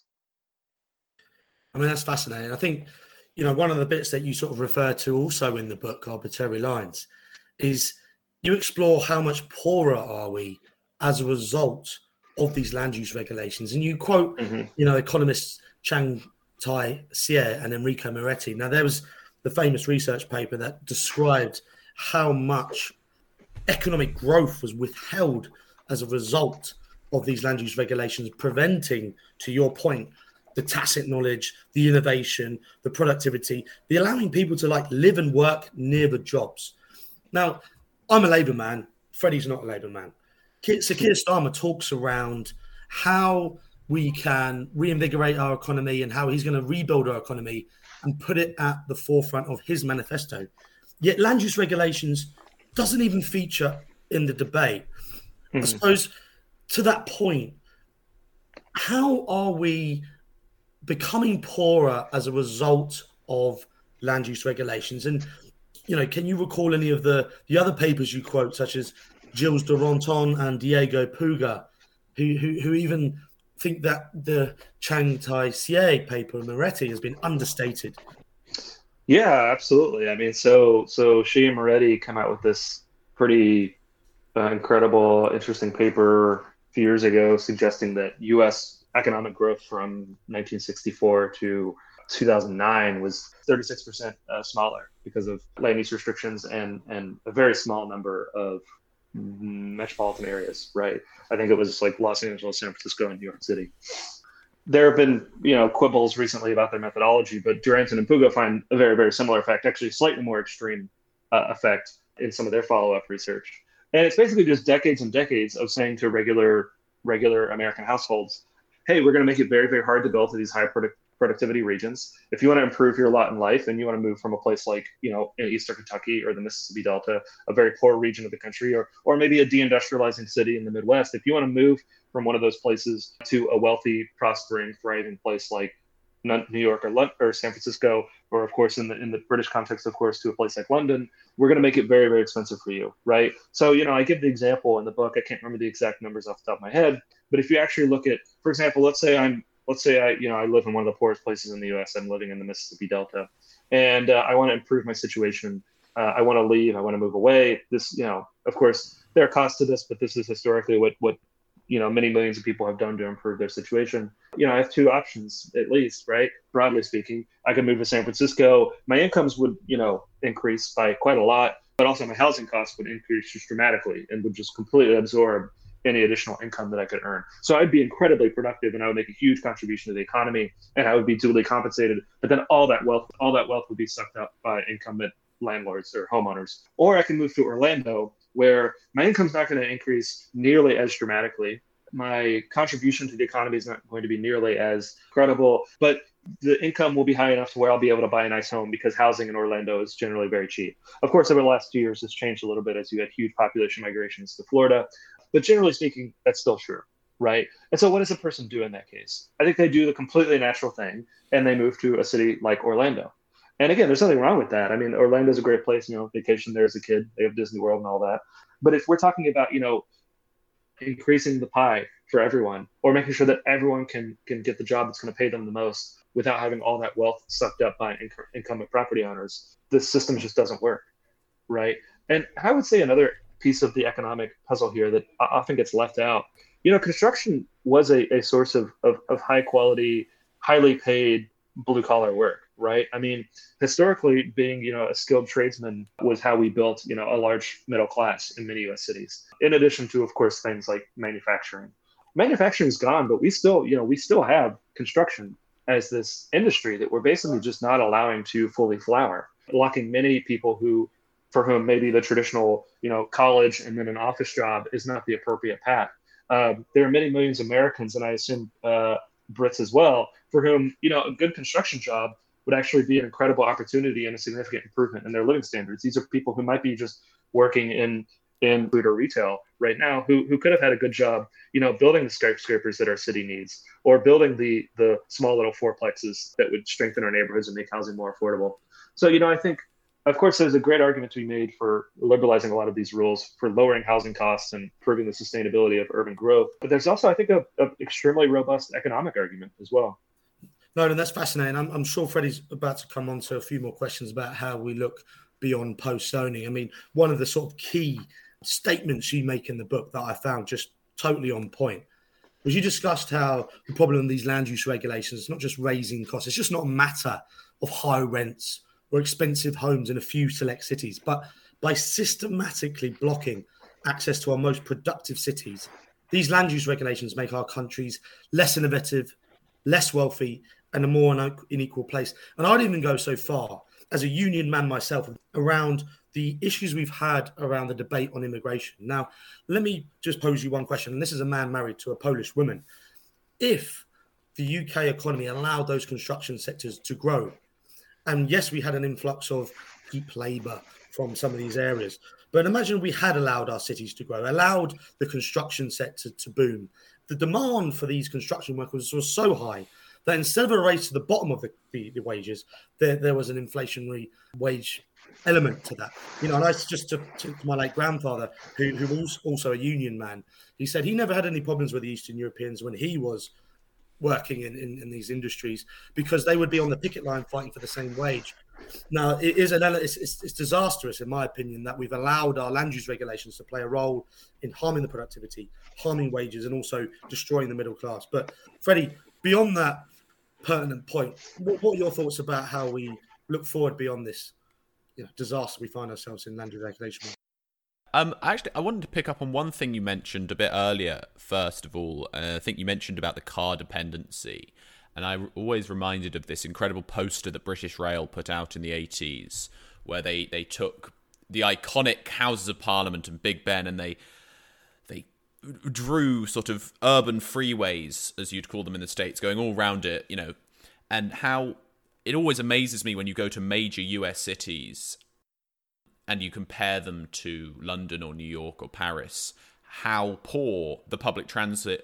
I mean, that's fascinating. I think, you know, one of the bits that you sort of refer to also in the book, Arbitrary Lines, is you explore how much poorer are we as a result of these land use regulations. And you quote, mm-hmm. you know, economists Chang Tai Hsieh and Enrico Moretti. Now, there was the famous research paper that described how much economic growth was withheld as a result of these land use regulations, preventing, to your point, the tacit knowledge, the innovation, the productivity, the allowing people to like live and work near the jobs. Now, I'm a Labour man. Freddie's not a Labour man. So Keir Starmer talks around how we can reinvigorate our economy and how he's going to rebuild our economy and put it at the forefront of his manifesto. Yet land use regulations doesn't even feature in the debate. Mm-hmm. I suppose to that point, how are we becoming poorer as a result of land use regulations? And, you know, can you recall any of the, the other papers you quote, such as Gilles de Ronton and Diego Puga, who, who, who even think that the Chang Tai Hsieh paper, Moretti, has been understated? Yeah, absolutely. I mean, so so she and Moretti come out with this pretty uh, incredible, interesting paper a few years ago suggesting that U S economic growth from nineteen sixty-four to two thousand nine was thirty-six percent uh, smaller because of land use restrictions and and a very small number of metropolitan areas, right? I think it was like Los Angeles, San Francisco, and New York City. There have been, you know, quibbles recently about their methodology, but Duranton and Puga find a very, very similar effect, actually slightly more extreme uh, effect in some of their follow-up research. And it's basically just decades and decades of saying to regular, regular American households, hey, we're going to make it very, very hard to build to these high product, productivity regions. If you want to improve your lot in life and you want to move from a place like, you know, in Eastern Kentucky or the Mississippi Delta, a very poor region of the country, or or maybe a deindustrializing city in the Midwest, if you want to move from one of those places to a wealthy, prospering, thriving place like New York or London, or San Francisco, or of course in the in the British context, of course, to a place like London, we're going to make it very, very expensive for you, right? So, you know, I give the example in the book. I can't remember the exact numbers off the top of my head, but if you actually look at, for example, let's say I'm, let's say I, you know, I live in one of the poorest places in the U S. I'm living in the Mississippi Delta, and uh, I want to improve my situation. Uh, I want to leave. I want to move away. This, you know, of course, there are costs to this, but this is historically what what you know many millions of people have done to improve their situation. You know, I have two options at least, right? Broadly speaking, I could move to San Francisco. My incomes would, you know, increase by quite a lot, but also my housing costs would increase just dramatically and would just completely absorb any additional income that I could earn. So I'd be incredibly productive and I would make a huge contribution to the economy and I would be duly compensated. But then all that wealth, all that wealth would be sucked up by incumbent landlords or homeowners. Or I can move to Orlando, where my income's not going to increase nearly as dramatically. My contribution to the economy is not going to be nearly as credible, but the income will be high enough to where I'll be able to buy a nice home because housing in Orlando is generally very cheap. Of course, over the last two years, it's changed a little bit as you had huge population migrations to Florida. But generally speaking, that's still true, right? And so what does a person do in that case? I think they do the completely natural thing and they move to a city like Orlando. And again, there's nothing wrong with that. I mean, Orlando's a great place, you know, vacation there as a kid. They have Disney World and all that. But if we're talking about, you know, increasing the pie for everyone or making sure that everyone can can get the job that's going to pay them the most without having all that wealth sucked up by inc- incumbent property owners, this system just doesn't work, right? And I would say another piece of the economic puzzle here that often gets left out, you know, construction was a, a source of, of, of high quality, highly paid blue collar work, right? I mean, historically being, you know, a skilled tradesman was how we built, you know, a large middle class in many U S cities, in addition to, of course, things like manufacturing. Manufacturing's gone, but we still, you know, we still have construction as this industry that we're basically just not allowing to fully flower, locking many people who, for whom maybe the traditional, you know, college and then an office job is not the appropriate path. Um, there are many millions of Americans, and I assume uh, Brits as well, for whom, you know, a good construction job would actually be an incredible opportunity and a significant improvement in their living standards. These are people who might be just working in in food or retail right now who who could have had a good job, you know, building the skyscrapers that our city needs or building the the small little fourplexes that would strengthen our neighborhoods and make housing more affordable. So, you know, I think, of course, there's a great argument to be made for liberalizing a lot of these rules, for lowering housing costs and improving the sustainability of urban growth. But there's also, I think, a, a extremely robust economic argument as well. No, and that's fascinating. I'm, I'm sure Freddie's about to come on to a few more questions about how we look beyond post-zoning. I mean, one of the sort of key statements you make in the book that I found just totally on point was you discussed how the problem of these land use regulations is not just raising costs. It's just not a matter of high rents or expensive homes in a few select cities, but by systematically blocking access to our most productive cities, these land use regulations make our countries less innovative, less wealthy, and a more unequal place. And I'd even go so far as a union man myself around the issues we've had around the debate on immigration. Now, let me just pose you one question, and this is a man married to a Polish woman. If the U K economy allowed those construction sectors to grow, and yes, we had an influx of cheap labour from some of these areas, but imagine we had allowed our cities to grow, allowed the construction sector to boom. The demand for these construction workers was so high that instead of a race to the bottom of the, the, the wages, there, there was an inflationary wage element to that. You know, and I just to, to my late grandfather, who, who was also a union man, he said he never had any problems with the Eastern Europeans when he was working in, in, in these industries because they would be on the picket line fighting for the same wage. Now, it is an it's, it's, it's disastrous, in my opinion, that we've allowed our land use regulations to play a role in harming the productivity, harming wages, and also destroying the middle class. But Freddie, beyond that pertinent point, what, what are your thoughts about how we look forward beyond this, you know, disaster we find ourselves in land use regulation? Um, actually, I wanted to pick up on one thing you mentioned a bit earlier, first of all. Uh, I think you mentioned about the car dependency. And I always reminded of this incredible poster that British Rail put out in the eighties, where they, they took the iconic Houses of Parliament and Big Ben and they they drew sort of urban freeways, as you'd call them in the States, going all around it, you know, and how it always amazes me when you go to major U S cities and you compare them to London or New York or Paris, how poor the public transit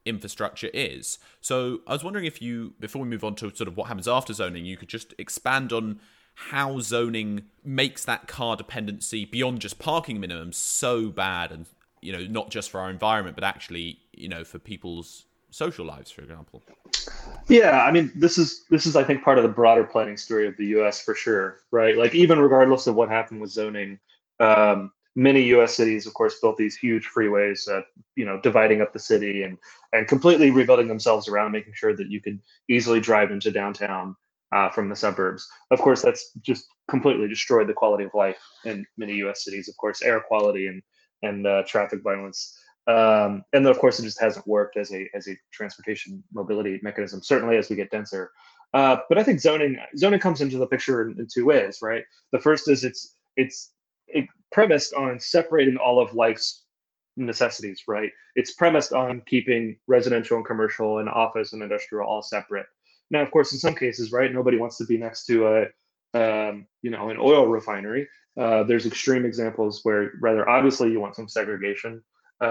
infrastructure is. So I was wondering if you, before we move on to sort of what happens after zoning, you could just expand on how zoning makes that car dependency beyond just parking minimums so bad, and, you know, not just for our environment, but actually, you know, for people's social lives, for example. Yeah, I mean, this is this is I think part of the broader planning story of the U S for sure, right? Like even regardless of what happened with zoning, um, many U S cities, of course, built these huge freeways, uh, you know, dividing up the city and and completely rebuilding themselves around making sure that you could easily drive into downtown uh, from the suburbs. Of course, that's just completely destroyed the quality of life in many U S cities. Of course, air quality and and uh, traffic violence. Um, and then, of course, it just hasn't worked as a as a transportation mobility mechanism. Certainly, as we get denser. Uh, but I think zoning zoning comes into the picture in, in two ways, right? The first is it's it's it premised on separating all of life's necessities, right? It's premised on keeping residential and commercial and office and industrial all separate. Now, of course, in some cases, right, nobody wants to be next to a um, you know an oil refinery. Uh, there's extreme examples where rather obviously you want some segregation.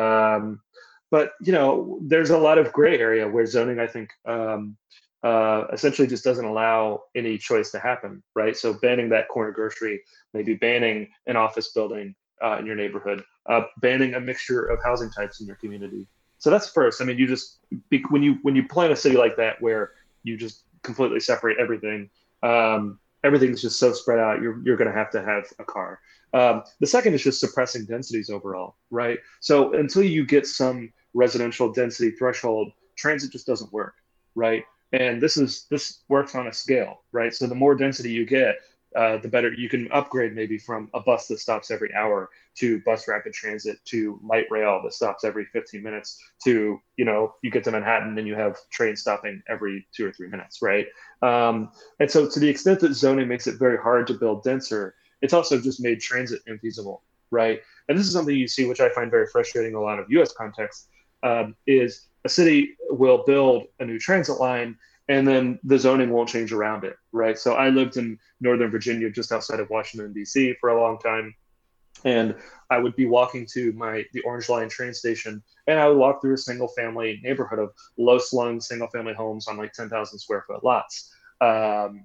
Um, but you know, there's a lot of gray area where zoning, I think, um, uh, essentially just doesn't allow any choice to happen, right? So banning that corner grocery, maybe banning an office building uh, in your neighborhood, uh, banning a mixture of housing types in your community. So that's first. I mean, you just when you when you plan a city like that where you just completely separate everything, um, everything's just so spread out. You're you're going to have to have a car. Um, the second is just suppressing densities overall, right? So until you get some residential density threshold, transit just doesn't work, right? And this is this works on a scale, right? So the more density you get, uh, the better you can upgrade maybe from a bus that stops every hour to bus rapid transit to light rail that stops every fifteen minutes to, you know, you get to Manhattan and you have trains stopping every two or three minutes, right? Um, and so to the extent that zoning makes it very hard to build denser, it's also just made transit infeasible, right? And this is something you see, which I find very frustrating in a lot of U S contexts, um, is a city will build a new transit line and then the zoning won't change around it, right? So I lived in Northern Virginia, just outside of Washington, D C for a long time. And I would be walking to my the Orange Line train station, and I would walk through a single family neighborhood of low-slung single family homes on like ten thousand square foot lots. Um,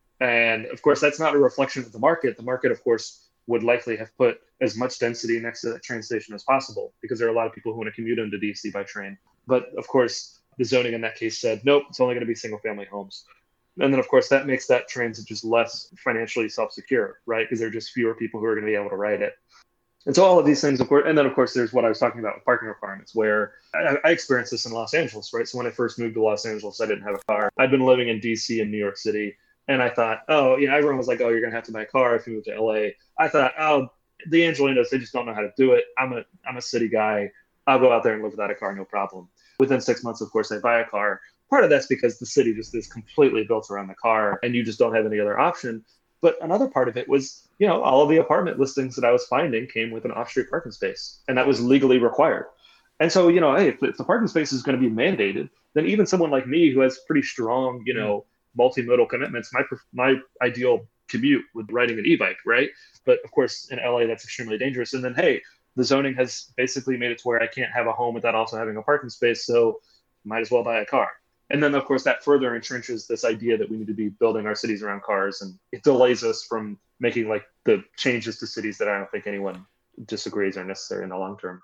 And of course, that's not a reflection of the market. The market, of course, would likely have put as much density next to that train station as possible because there are a lot of people who want to commute into D C by train. But of course, the zoning in that case said, nope, it's only going to be single family homes. And then, of course, that makes that transit just less financially self-secure, right? Because there are just fewer people who are going to be able to ride it. And so all of these things, of course, and then, of course, there's what I was talking about with parking requirements, where I, I experienced this in Los Angeles, right? So when I first moved to Los Angeles, I didn't have a car. I'd been living in D C and New York City. And I thought, oh, you know, everyone was like, oh, you're going to have to buy a car if you move to L A. I thought, oh, the Angelinos, they just don't know how to do it. I'm a I'm a city guy. I'll go out there and live without a car, no problem. Within six months, of course, I buy a car. Part of that's because the city just is completely built around the car and you just don't have any other option. But another part of it was, you know, all of the apartment listings that I was finding came with an off-street parking space, and that was legally required. And so, you know, hey, if, if the parking space is going to be mandated, then even someone like me who has pretty strong, you know, multimodal commitments, my my ideal commute would riding an e-bike, right? But of course, in L A, that's extremely dangerous. And then, hey, the zoning has basically made it to where I can't have a home without also having a parking space, so might as well buy a car. And then, of course, that further entrenches this idea that we need to be building our cities around cars, and it delays us from making like the changes to cities that I don't think anyone disagrees are necessary in the long term.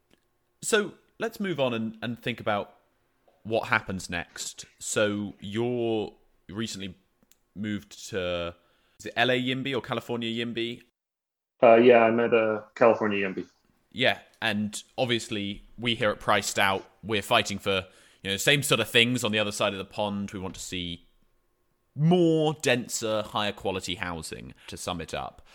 So let's move on and, and think about what happens next. So you're recently moved to, is it L A YIMBY or California YIMBY? Uh, yeah, I'm at uh, California YIMBY. Yeah, and obviously we here at Priced Out, we're fighting for, you know, same sort of things on the other side of the pond. We want to see more denser, higher quality housing, to sum it up.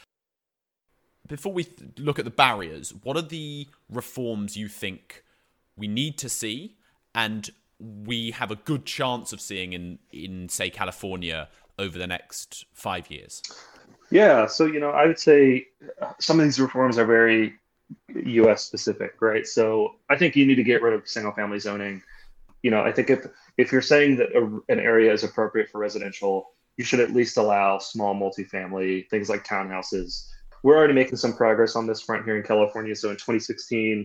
Before we th- look at the barriers, what are the reforms you think we need to see and we have a good chance of seeing in, in say, California over the next five years? Yeah, so, you know, I would say some of these reforms are very U S specific, right? So I think you need to get rid of single family zoning. You know, I think if if you're saying that a, an area is appropriate for residential, you should at least allow small multifamily, things like townhouses. We're already making some progress on this front here in California. So in twenty sixteen,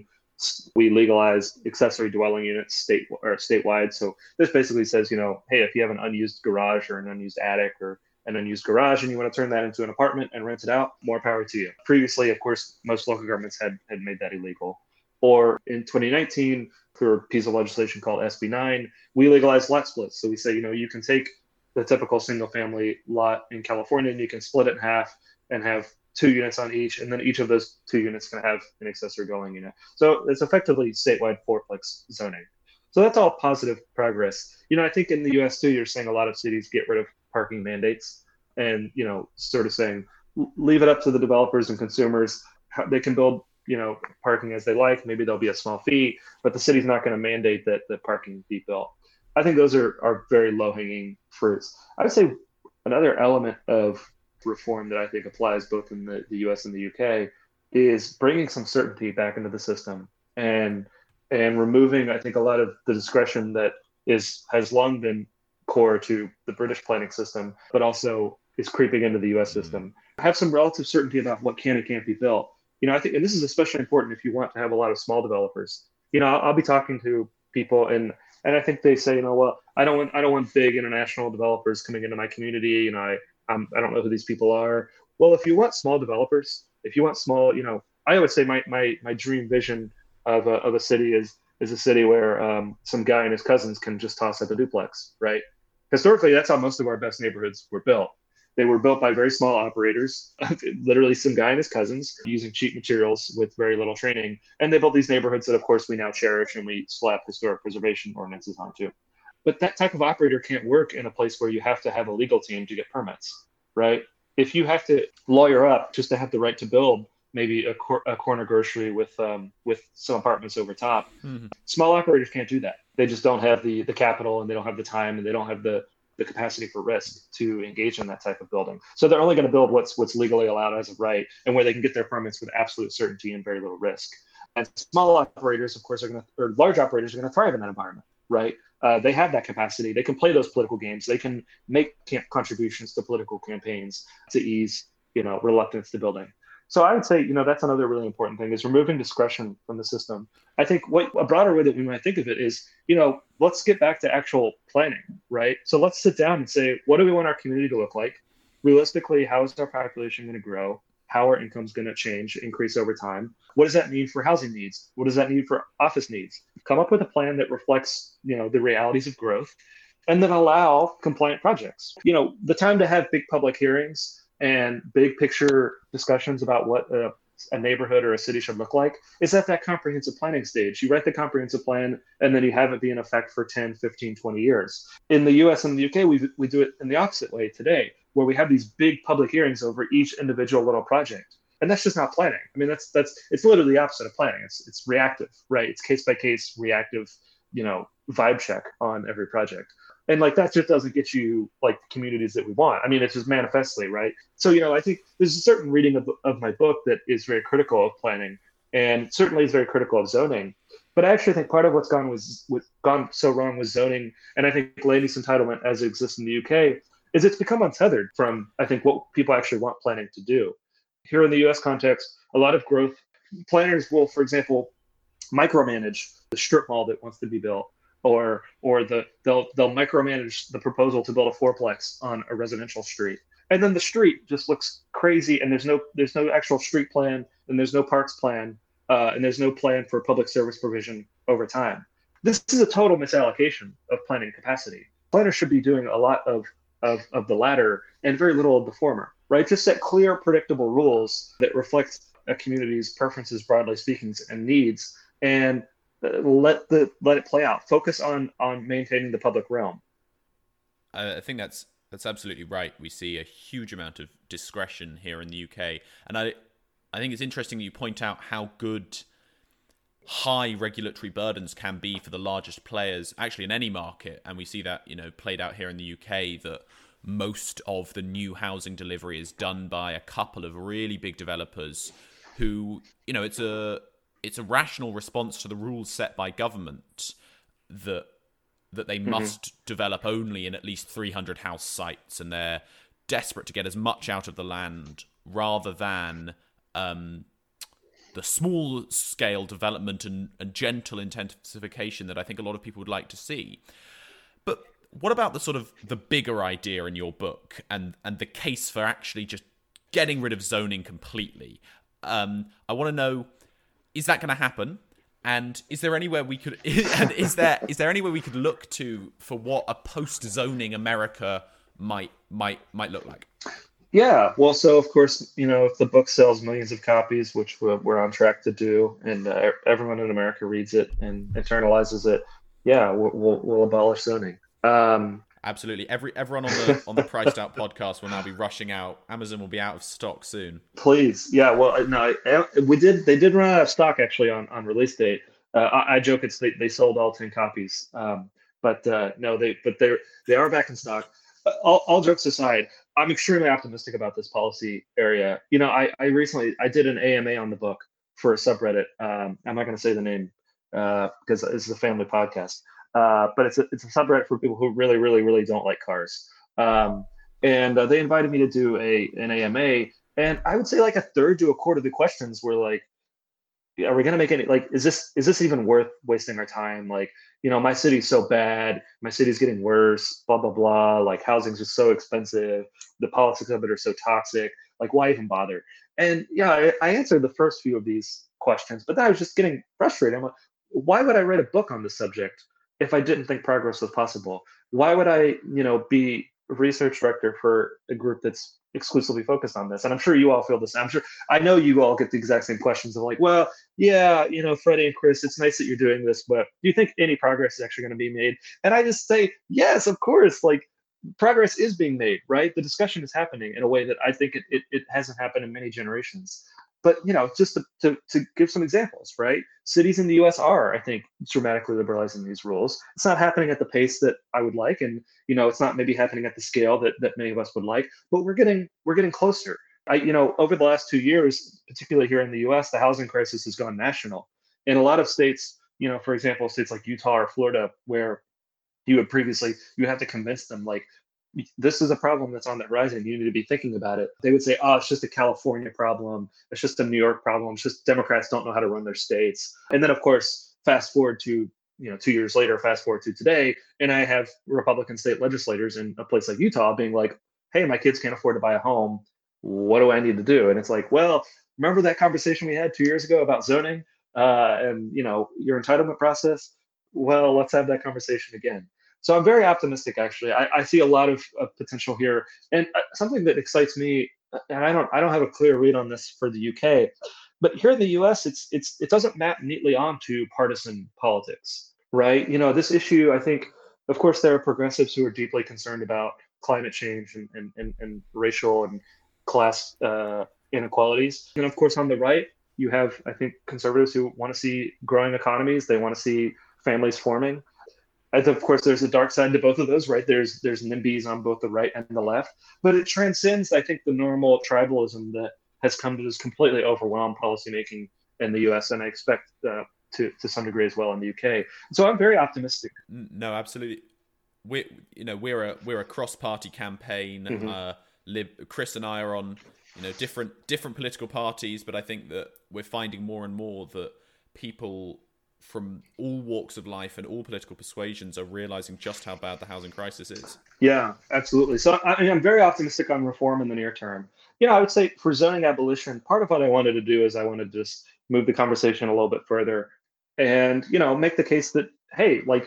We legalize accessory dwelling units state or statewide. So this basically says, you know, hey, if you have an unused garage or an unused attic or an unused garage and you want to turn that into an apartment and rent it out, more power to you. Previously, of course, most local governments had, had made that illegal. Or in twenty nineteen, through a piece of legislation called S B nine, we legalized lot splits. So we say, you know, you can take the typical single family lot in California and you can split it in half and have two units on each, and then each of those two units can have an accessory dwelling unit. So it's effectively statewide fourplex zoning. So that's all positive progress. You know, I think in the U S too, you're seeing a lot of cities get rid of parking mandates and, you know, sort of saying, leave it up to the developers and consumers. How they can build, you know, parking as they like. Maybe there'll be a small fee, but the city's not going to mandate that the parking be built. I think those are, are very low-hanging fruits. I would say another element of reform that I think applies both in the, the U S and the U K is bringing some certainty back into the system and and removing, I think, a lot of the discretion that is has long been core to the British planning system, but also is creeping into the U S system. Have some relative certainty about what can and can't be built. You know, I think, and this is especially important if you want to have a lot of small developers. You know, I'll, I'll be talking to people and and I think they say, you know, well, I don't want I don't want big international developers coming into my community. You know, I I'm, I don't know who these people are. Well, if you want small developers, if you want small, you know, I always say my my my dream vision of a of a city is is a city where um, some guy and his cousins can just toss up a duplex, right? Historically, that's how most of our best neighborhoods were built. They were built by very small operators, literally some guy and his cousins using cheap materials with very little training. And they built these neighborhoods that, of course, we now cherish and we slap historic preservation ordinances onto. But that type of operator can't work in a place where you have to have a legal team to get permits, right? If you have to lawyer up just to have the right to build maybe a, cor- a corner grocery with um, with some apartments over top, mm-hmm. small operators can't do that. They just don't have the the capital and they don't have the time and they don't have the the capacity for risk to engage in that type of building. So they're only going to build what's what's legally allowed as of right and where they can get their permits with absolute certainty and very little risk. And small operators, of course, are going to, or large operators are going to thrive in that environment, right? Uh, they have that capacity. They can play those political games. They can make camp contributions to political campaigns to ease, you know, reluctance to building. So I would say, you know, that's another really important thing is removing discretion from the system. I think what a broader way that we might think of it is, you know, let's get back to actual planning, right? So let's sit down and say, what do we want our community to look like? Realistically, how is our population going to grow? How are incomes going to change, increase over time? What does that mean for housing needs? What does that mean for office needs? Come up with a plan that reflects, you know, the realities of growth and then allow compliant projects. You know, the time to have big public hearings and big picture discussions about what a, a neighborhood or a city should look like is at that comprehensive planning stage. You write the comprehensive plan and then you have it be in effect for ten, fifteen, twenty years. In the U S and the U K, we we do it in the opposite way today, where we have these big public hearings over each individual little project. And that's just not planning. I mean, that's that's it's literally the opposite of planning. It's it's reactive, right? It's case by case, reactive, you know, vibe check on every project. And like that just doesn't get you like the communities that we want. I mean, it's just manifestly, right? So, you know, I think there's a certain reading of, of my book that is very critical of planning and certainly is very critical of zoning. But I actually think part of what's gone was with gone so wrong with zoning, and I think land use entitlement as it exists in the U K, is it's become untethered from, I think, what people actually want planning to do. Here in the U S context, a lot of growth planners will, for example, micromanage the strip mall that wants to be built. Or, or the they'll they'll micromanage the proposal to build a fourplex on a residential street, and then the street just looks crazy, and there's no there's no actual street plan, and there's no parks plan, uh, and there's no plan for public service provision over time. This is a total misallocation of planning capacity. Planners should be doing a lot of of of the latter and very little of the former, right? Just set clear, predictable rules that reflect a community's preferences, broadly speaking, and needs, and let the let it play out. Focus on on maintaining the public realm. I think that's that's absolutely right. We see a huge amount of discretion here in the U K, and I I think it's interesting that you point out how good high regulatory burdens can be for the largest players, actually in any market. And we see that, you know, played out here in the U K, that most of the new housing delivery is done by a couple of really big developers who, you know, it's a it's a rational response to the rules set by government that that they mm-hmm. must develop only in at least three hundred house sites, and they're desperate to get as much out of the land rather than um, the small scale development and, and gentle intensification that I think a lot of people would like to see. But what about the sort of the bigger idea in your book and, and the case for actually just getting rid of zoning completely? Um, I want to know, is that going to happen? And is there anywhere we could and is there is there anywhere we could look to for what a post-zoning America might might might look like? Yeah, well, so of course, you know, if the book sells millions of copies, which we're, we're on track to do, and uh, everyone in America reads it and internalizes it, yeah, we'll we'll, we'll abolish zoning. Um, Absolutely. Every everyone on the on the Priced Out podcast will now be rushing out. Amazon will be out of stock soon. Please, yeah. Well, no, we did. They did run out of stock actually on, on release date. Uh, I, I joke it's they, they sold all ten copies, um, but uh, no, they but they they are back in stock. Uh, all, all jokes aside, I'm extremely optimistic about this policy area. You know, I I recently I did an A M A on the book for a subreddit. Um, I'm not going to say the name uh, because this is a family podcast. Uh, but it's a, it's a subreddit for people who really, really, really don't like cars. Um, and uh, they invited me to do a an A M A. And I would say like a third to a quarter of the questions were like, are we going to make any, like, is this, is this even worth wasting our time? Like, you know, my city's so bad. My city's getting worse, blah, blah, blah. Like housing's just so expensive. The politics of it are so toxic. Like, why even bother? And yeah, I, I answered the first few of these questions, but then I was just getting frustrated. I'm like, why would I write a book on this subject if I didn't think progress was possible? Why would I, you know, be a research director for a group that's exclusively focused on this? And I'm sure you all feel this. I'm sure, I know you all get the exact same questions of like, well, yeah, you know, Freddie and Chris, it's nice that you're doing this, but do you think any progress is actually going to be made? And I just say, yes, of course, like progress is being made, right? The discussion is happening in a way that I think it, it, it hasn't happened in many generations. But, you know, just to, to, to give some examples, right? Cities in the U S are, I think, dramatically liberalizing these rules. It's not happening at the pace that I would like. And, you know, it's not maybe happening at the scale that, that many of us would like, but we're getting we're getting closer. I, you know, over the last two years, particularly here in the U S, the housing crisis has gone national. In a lot of states, you know, for example, states like Utah or Florida, where you would previously, you have to convince them, like, this is a problem that's on the horizon. You need to be thinking about it. They would say, oh, it's just a California problem. It's just a New York problem. It's just Democrats don't know how to run their states. And then, of course, fast forward to, you know, two years later, fast forward to today, and I have Republican state legislators in a place like Utah being like, hey, my kids can't afford to buy a home. What do I need to do? And it's like, well, remember that conversation we had two years ago about zoning uh, and, you know, your entitlement process? Well, let's have that conversation again. So I'm very optimistic, actually. I, I see a lot of, of potential here, and something that excites me. And I don't, I don't have a clear read on this for the U K, but here in the U S, it's, it's, it doesn't map neatly onto partisan politics, right? You know, this issue, I think, of course, there are progressives who are deeply concerned about climate change and and, and, and racial and class uh, inequalities, and of course, on the right, you have, I think, conservatives who want to see growing economies. They want to see families forming. And of course, there's a dark side to both of those, right? There's there's NIMBYs on both the right and the left, but it transcends, I think, the normal tribalism that has come to just completely overwhelm policymaking in the U S, and I expect uh, to to some degree as well in the U K. So I'm very optimistic. No, absolutely. We, you know, we're a we're a cross-party campaign. Mm-hmm. Uh, Lib, Chris and I are on, you know, different different political parties, but I think that we're finding more and more that people from all walks of life and all political persuasions are realizing just how bad the housing crisis is. Yeah, absolutely. So I mean, I'm very optimistic on reform in the near term. You know, I would say for zoning abolition, part of what I wanted to do is I wanted to just move the conversation a little bit further and, you know, make the case that, hey, like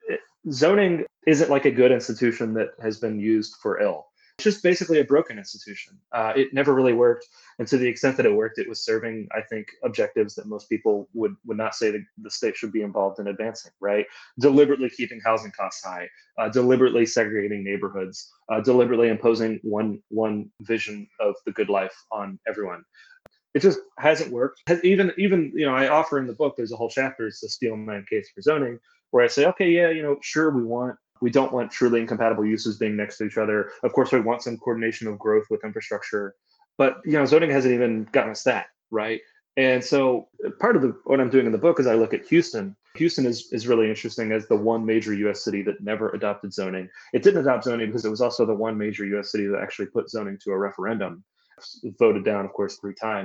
zoning isn't like a good institution that has been used for ill. It's just basically a broken institution. Uh, it never really worked. And to the extent that it worked, it was serving, I think, objectives that most people would, would not say that the state should be involved in advancing, right? Deliberately keeping housing costs high, uh, deliberately segregating neighborhoods, uh, deliberately imposing one, one vision of the good life on everyone. It just hasn't worked. Has even, even, you know, I offer in the book, there's a whole chapter, it's the Steelman case for zoning, where I say, okay, yeah, you know, sure, we want We don't want truly incompatible uses being next to each other. Of course, we want some coordination of growth with infrastructure, but you know, zoning hasn't even gotten us that, right? And so part of the, what I'm doing in the book is I look at Houston. Houston is, is really interesting as the one major U S city that never adopted zoning. It didn't adopt zoning because it was also the one major U S city that actually put zoning to a referendum, voted down, of course, three times.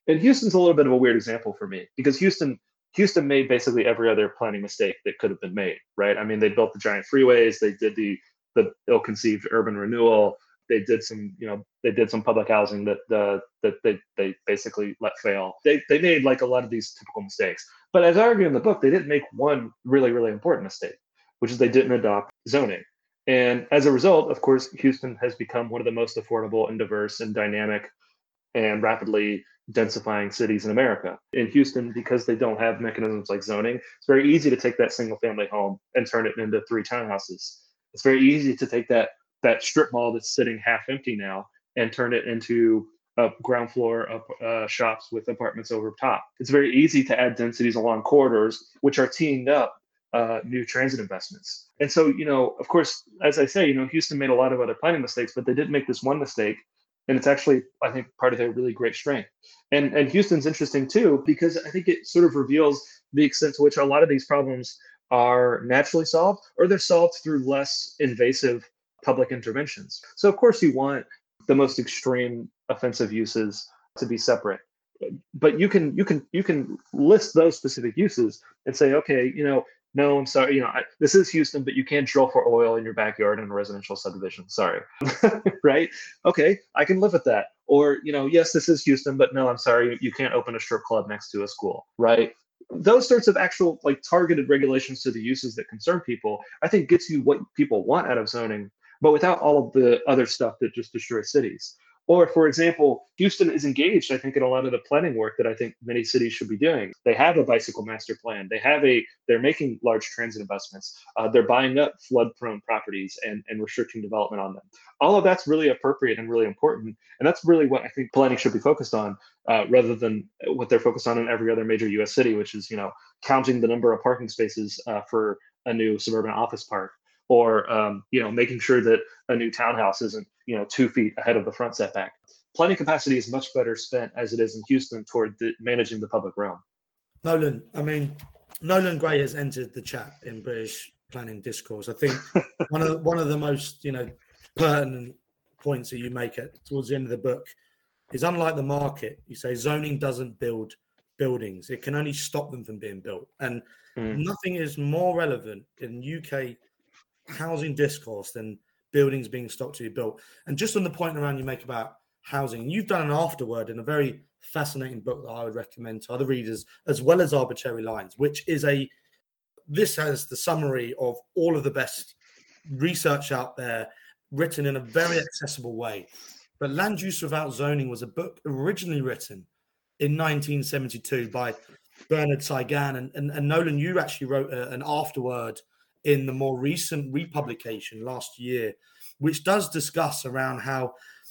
And Houston's a little bit of a weird example for me because Houston Houston made basically every other planning mistake that could have been made, right? I mean, they built the giant freeways, they did the the ill-conceived urban renewal, they did some, you know, they did some public housing that uh, that they they basically let fail. They they made like a lot of these typical mistakes. But as I argue in the book, they didn't make one really really important mistake, which is they didn't adopt zoning. And as a result, of course, Houston has become one of the most affordable and diverse and dynamic and rapidly densifying cities in America. In Houston, because they don't have mechanisms like zoning, it's very easy to take that single family home and turn it into three townhouses. It's very easy to take that that strip mall that's sitting half empty now and turn it into uh, ground floor up, uh, shops with apartments over top. It's very easy to add densities along corridors, which are teeing up uh, new transit investments. And so, you know, of course, as I say, you know, Houston made a lot of other planning mistakes, but they did make this one mistake. And it's actually, I think, part of their really great strength. And and Houston's interesting too, because I think it sort of reveals the extent to which a lot of these problems are naturally solved, or they're solved through less invasive public interventions. So of course you want the most extreme offensive uses to be separate. But you can you can you can list those specific uses and say, okay, you know, no, I'm sorry, you know, I, this is Houston, but you can't drill for oil in your backyard in a residential subdivision. Sorry, right? Okay, I can live with that. Or, you know, yes, this is Houston, but no, I'm sorry, you can't open a strip club next to a school, right? Those sorts of actual like targeted regulations to the uses that concern people, I think gets you what people want out of zoning, but without all of the other stuff that just destroys cities. Or, for example, Houston is engaged, I think, in a lot of the planning work that I think many cities should be doing. They have a bicycle master plan. They have a, they're making large transit investments. Uh, they're buying up flood-prone properties and, and restricting development on them. All of that's really appropriate and really important. And that's really what I think planning should be focused on, uh, rather than what they're focused on in every other major U S city, which is, you know, counting the number of parking spaces uh, for a new suburban office park. Or, um, you know, making sure that a new townhouse isn't, you know, two feet ahead of the front setback. Planning capacity is much better spent as it is in Houston toward the, managing the public realm. Nolan, I mean, Nolan Gray has entered the chat in British planning discourse. I think one of the, one of the most, you know, pertinent points that you make at towards the end of the book is, unlike the market, you say zoning doesn't build buildings; it can only stop them from being built. And mm. nothing is more relevant in U K housing discourse than buildings being stopped to be built. And just on the point around you make about housing, you've done an afterword in a very fascinating book that I would recommend to other readers, as well as Arbitrary Lines, which is a, this has the summary of all of the best research out there, written in a very accessible way. But Land Use Without Zoning was a book originally written in nineteen seventy-two by Bernard Saigan. And, and, and Nolan, you actually wrote a, an afterword in the more recent republication last year, which does discuss around how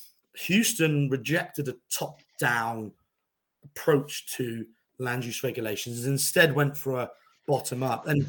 Houston rejected a top-down approach to land use regulations and instead went for a bottom-up. And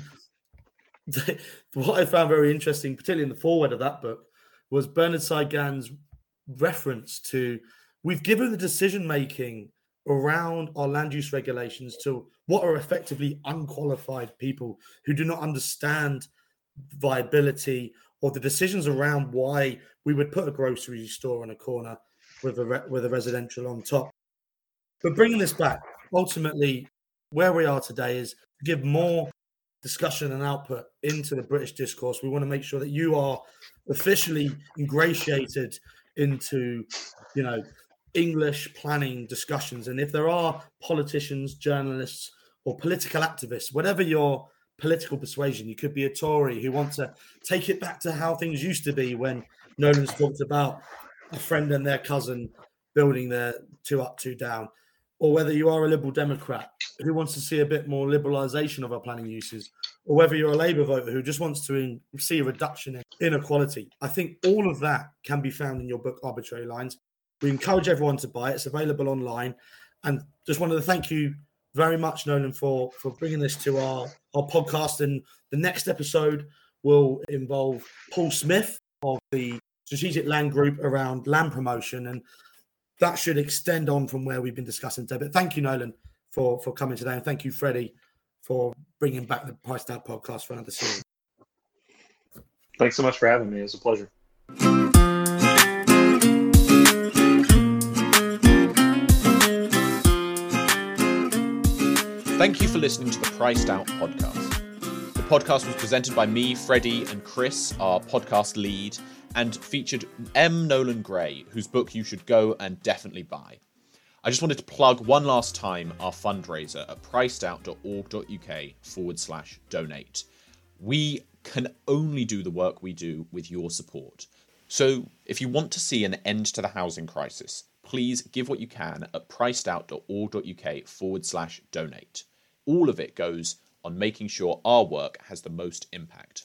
the, what I found very interesting, particularly in the foreword of that book, was Bernard Saigan's reference to, we've given the decision-making around our land use regulations to what are effectively unqualified people who do not understand viability or the decisions around why we would put a grocery store on a corner with a re- with a residential on top. But bringing this back, ultimately, where we are today is to give more discussion and output into the British discourse. We want to make sure that you are officially ingratiated into, you know, English planning discussions. And if there are politicians, journalists, or political activists, whatever your political persuasion, you could be a Tory who wants to take it back to how things used to be when Nolan's talked about a friend and their cousin building their two up, two down, or whether you are a Liberal Democrat who wants to see a bit more liberalisation of our planning uses, or whether you're a Labour voter who just wants to in, see a reduction in inequality. I think all of that can be found in your book, Arbitrary Lines. We encourage everyone to buy it. It's available online. And just wanted to thank you very much, Nolan, for, for bringing this to our, our podcast. And the next episode will involve Paul Smith of the Strategic Land Group around land promotion. And that should extend on from where we've been discussing today. But thank you, Nolan, for, for coming today. And thank you, Freddie, for bringing back the Priced Out podcast for another series. Thanks so much for having me. It was a pleasure. Thank you for listening to the Priced Out podcast. The podcast was presented by me, Freddie, and Chris, our podcast lead, and featured M. Nolan Gray, whose book you should go and definitely buy. I just wanted to plug one last time our fundraiser at pricedout.org.uk forward slash donate. We can only do the work we do with your support. So if you want to see an end to the housing crisis, please give what you can at pricedout.org.uk forward slash donate. All of it goes on making sure our work has the most impact.